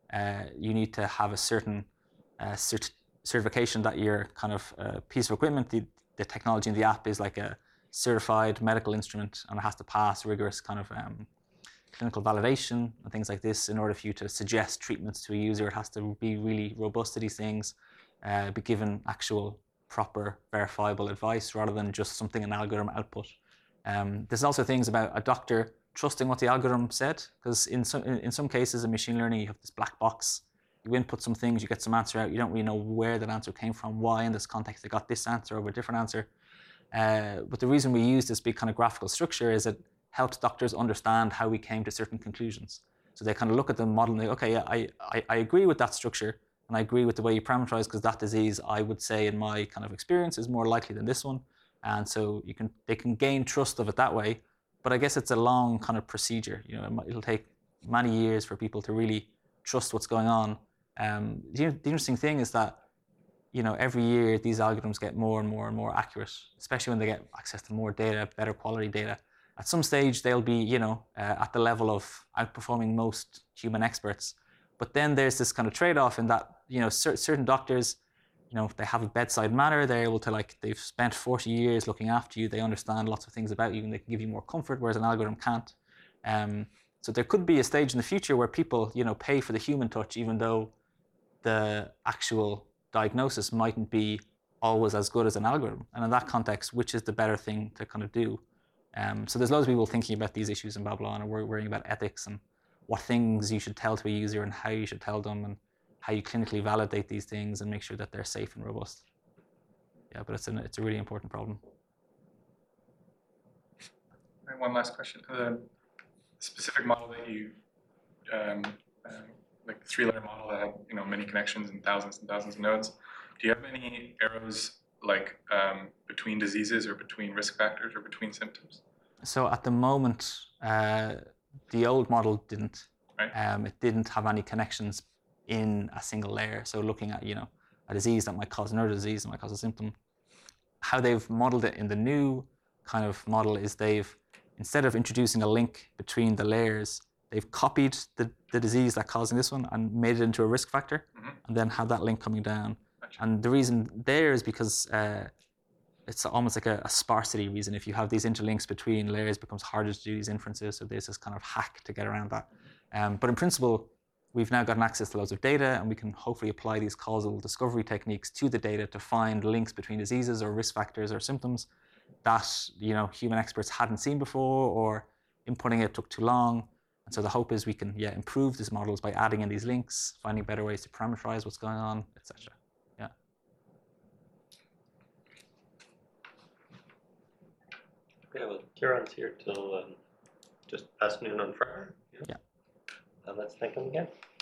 uh, you need to have a certain uh, cert- certification that your kind of uh, piece of equipment, the, the technology in the app is like a certified medical instrument, and it has to pass rigorous kind of um, clinical validation and things like this in order for you to suggest treatments to a user. It has to be really robust to these things, uh, be given actual proper verifiable advice rather than just something an algorithm output. Um, there's also things about a doctor trusting what the algorithm said, because in some in, in some cases in machine learning you have this black box. You input some things, you get some answer out, you don't really know where that answer came from, why in this context they got this answer over a different answer. Uh, but the reason we use this big kind of graphical structure is it helps doctors understand how we came to certain conclusions. So they kind of look at the model and they, okay, yeah, I, I, I agree with that structure, and I agree with the way you parameterize, because that disease, I would say in my kind of experience, is more likely than this one. And so you can they can gain trust of it that way. But I guess it's a long kind of procedure. You know, it'll take many years for people to really trust what's going on. Um, the, the interesting thing is that, you know, every year these algorithms get more and more and more accurate, especially when they get access to more data, better quality data. At some stage, they'll be, you know, uh, at the level of outperforming most human experts. But then there's this kind of trade-off in that, you know, cer- certain doctors, you know, they have a bedside manner. They're able to, like, they've spent forty years looking after you. They understand lots of things about you, and they can give you more comfort, whereas an algorithm can't. Um, so there could be a stage in the future where people, you know, pay for the human touch, even though the actual diagnosis mightn't be always as good as an algorithm. And in that context, which is the better thing to kind of do? Um, so there's loads of people thinking about these issues in Babylon, and we're worrying about ethics and what things you should tell to a user and how you should tell them, and how you clinically validate these things and make sure that they're safe and robust. Yeah, but it's, an, it's a really important problem. And one last question. The specific model that you, um, um, like the three-layer model that had, you know, many connections and thousands and thousands of nodes, do you have any arrows like um, between diseases or between risk factors or between symptoms? So at the moment, uh, the old model didn't. Right. Um, it didn't have any connections in a single layer. So looking at, you know, a disease that might cause another disease that might cause a symptom. How they've modeled it in the new kind of model is they've, instead of introducing a link between the layers, they've copied the, the disease that's causing this one and made it into a risk factor, mm-hmm. and then have that link coming down. Gotcha. And the reason there is because uh, it's almost like a, a sparsity reason. If you have these interlinks between layers, it becomes harder to do these inferences. So there's this kind of hack to get around that. Um, but in principle, we've now gotten access to loads of data, and we can hopefully apply these causal discovery techniques to the data to find links between diseases or risk factors or symptoms that, you know, human experts hadn't seen before, or inputting it took too long. And so the hope is we can, yeah, improve these models by adding in these links, finding better ways to parameterize what's going on, et cetera. Yeah. Okay, well, Kieran's here till um, just past noon on Friday. Yeah. Uh, let's thank him again.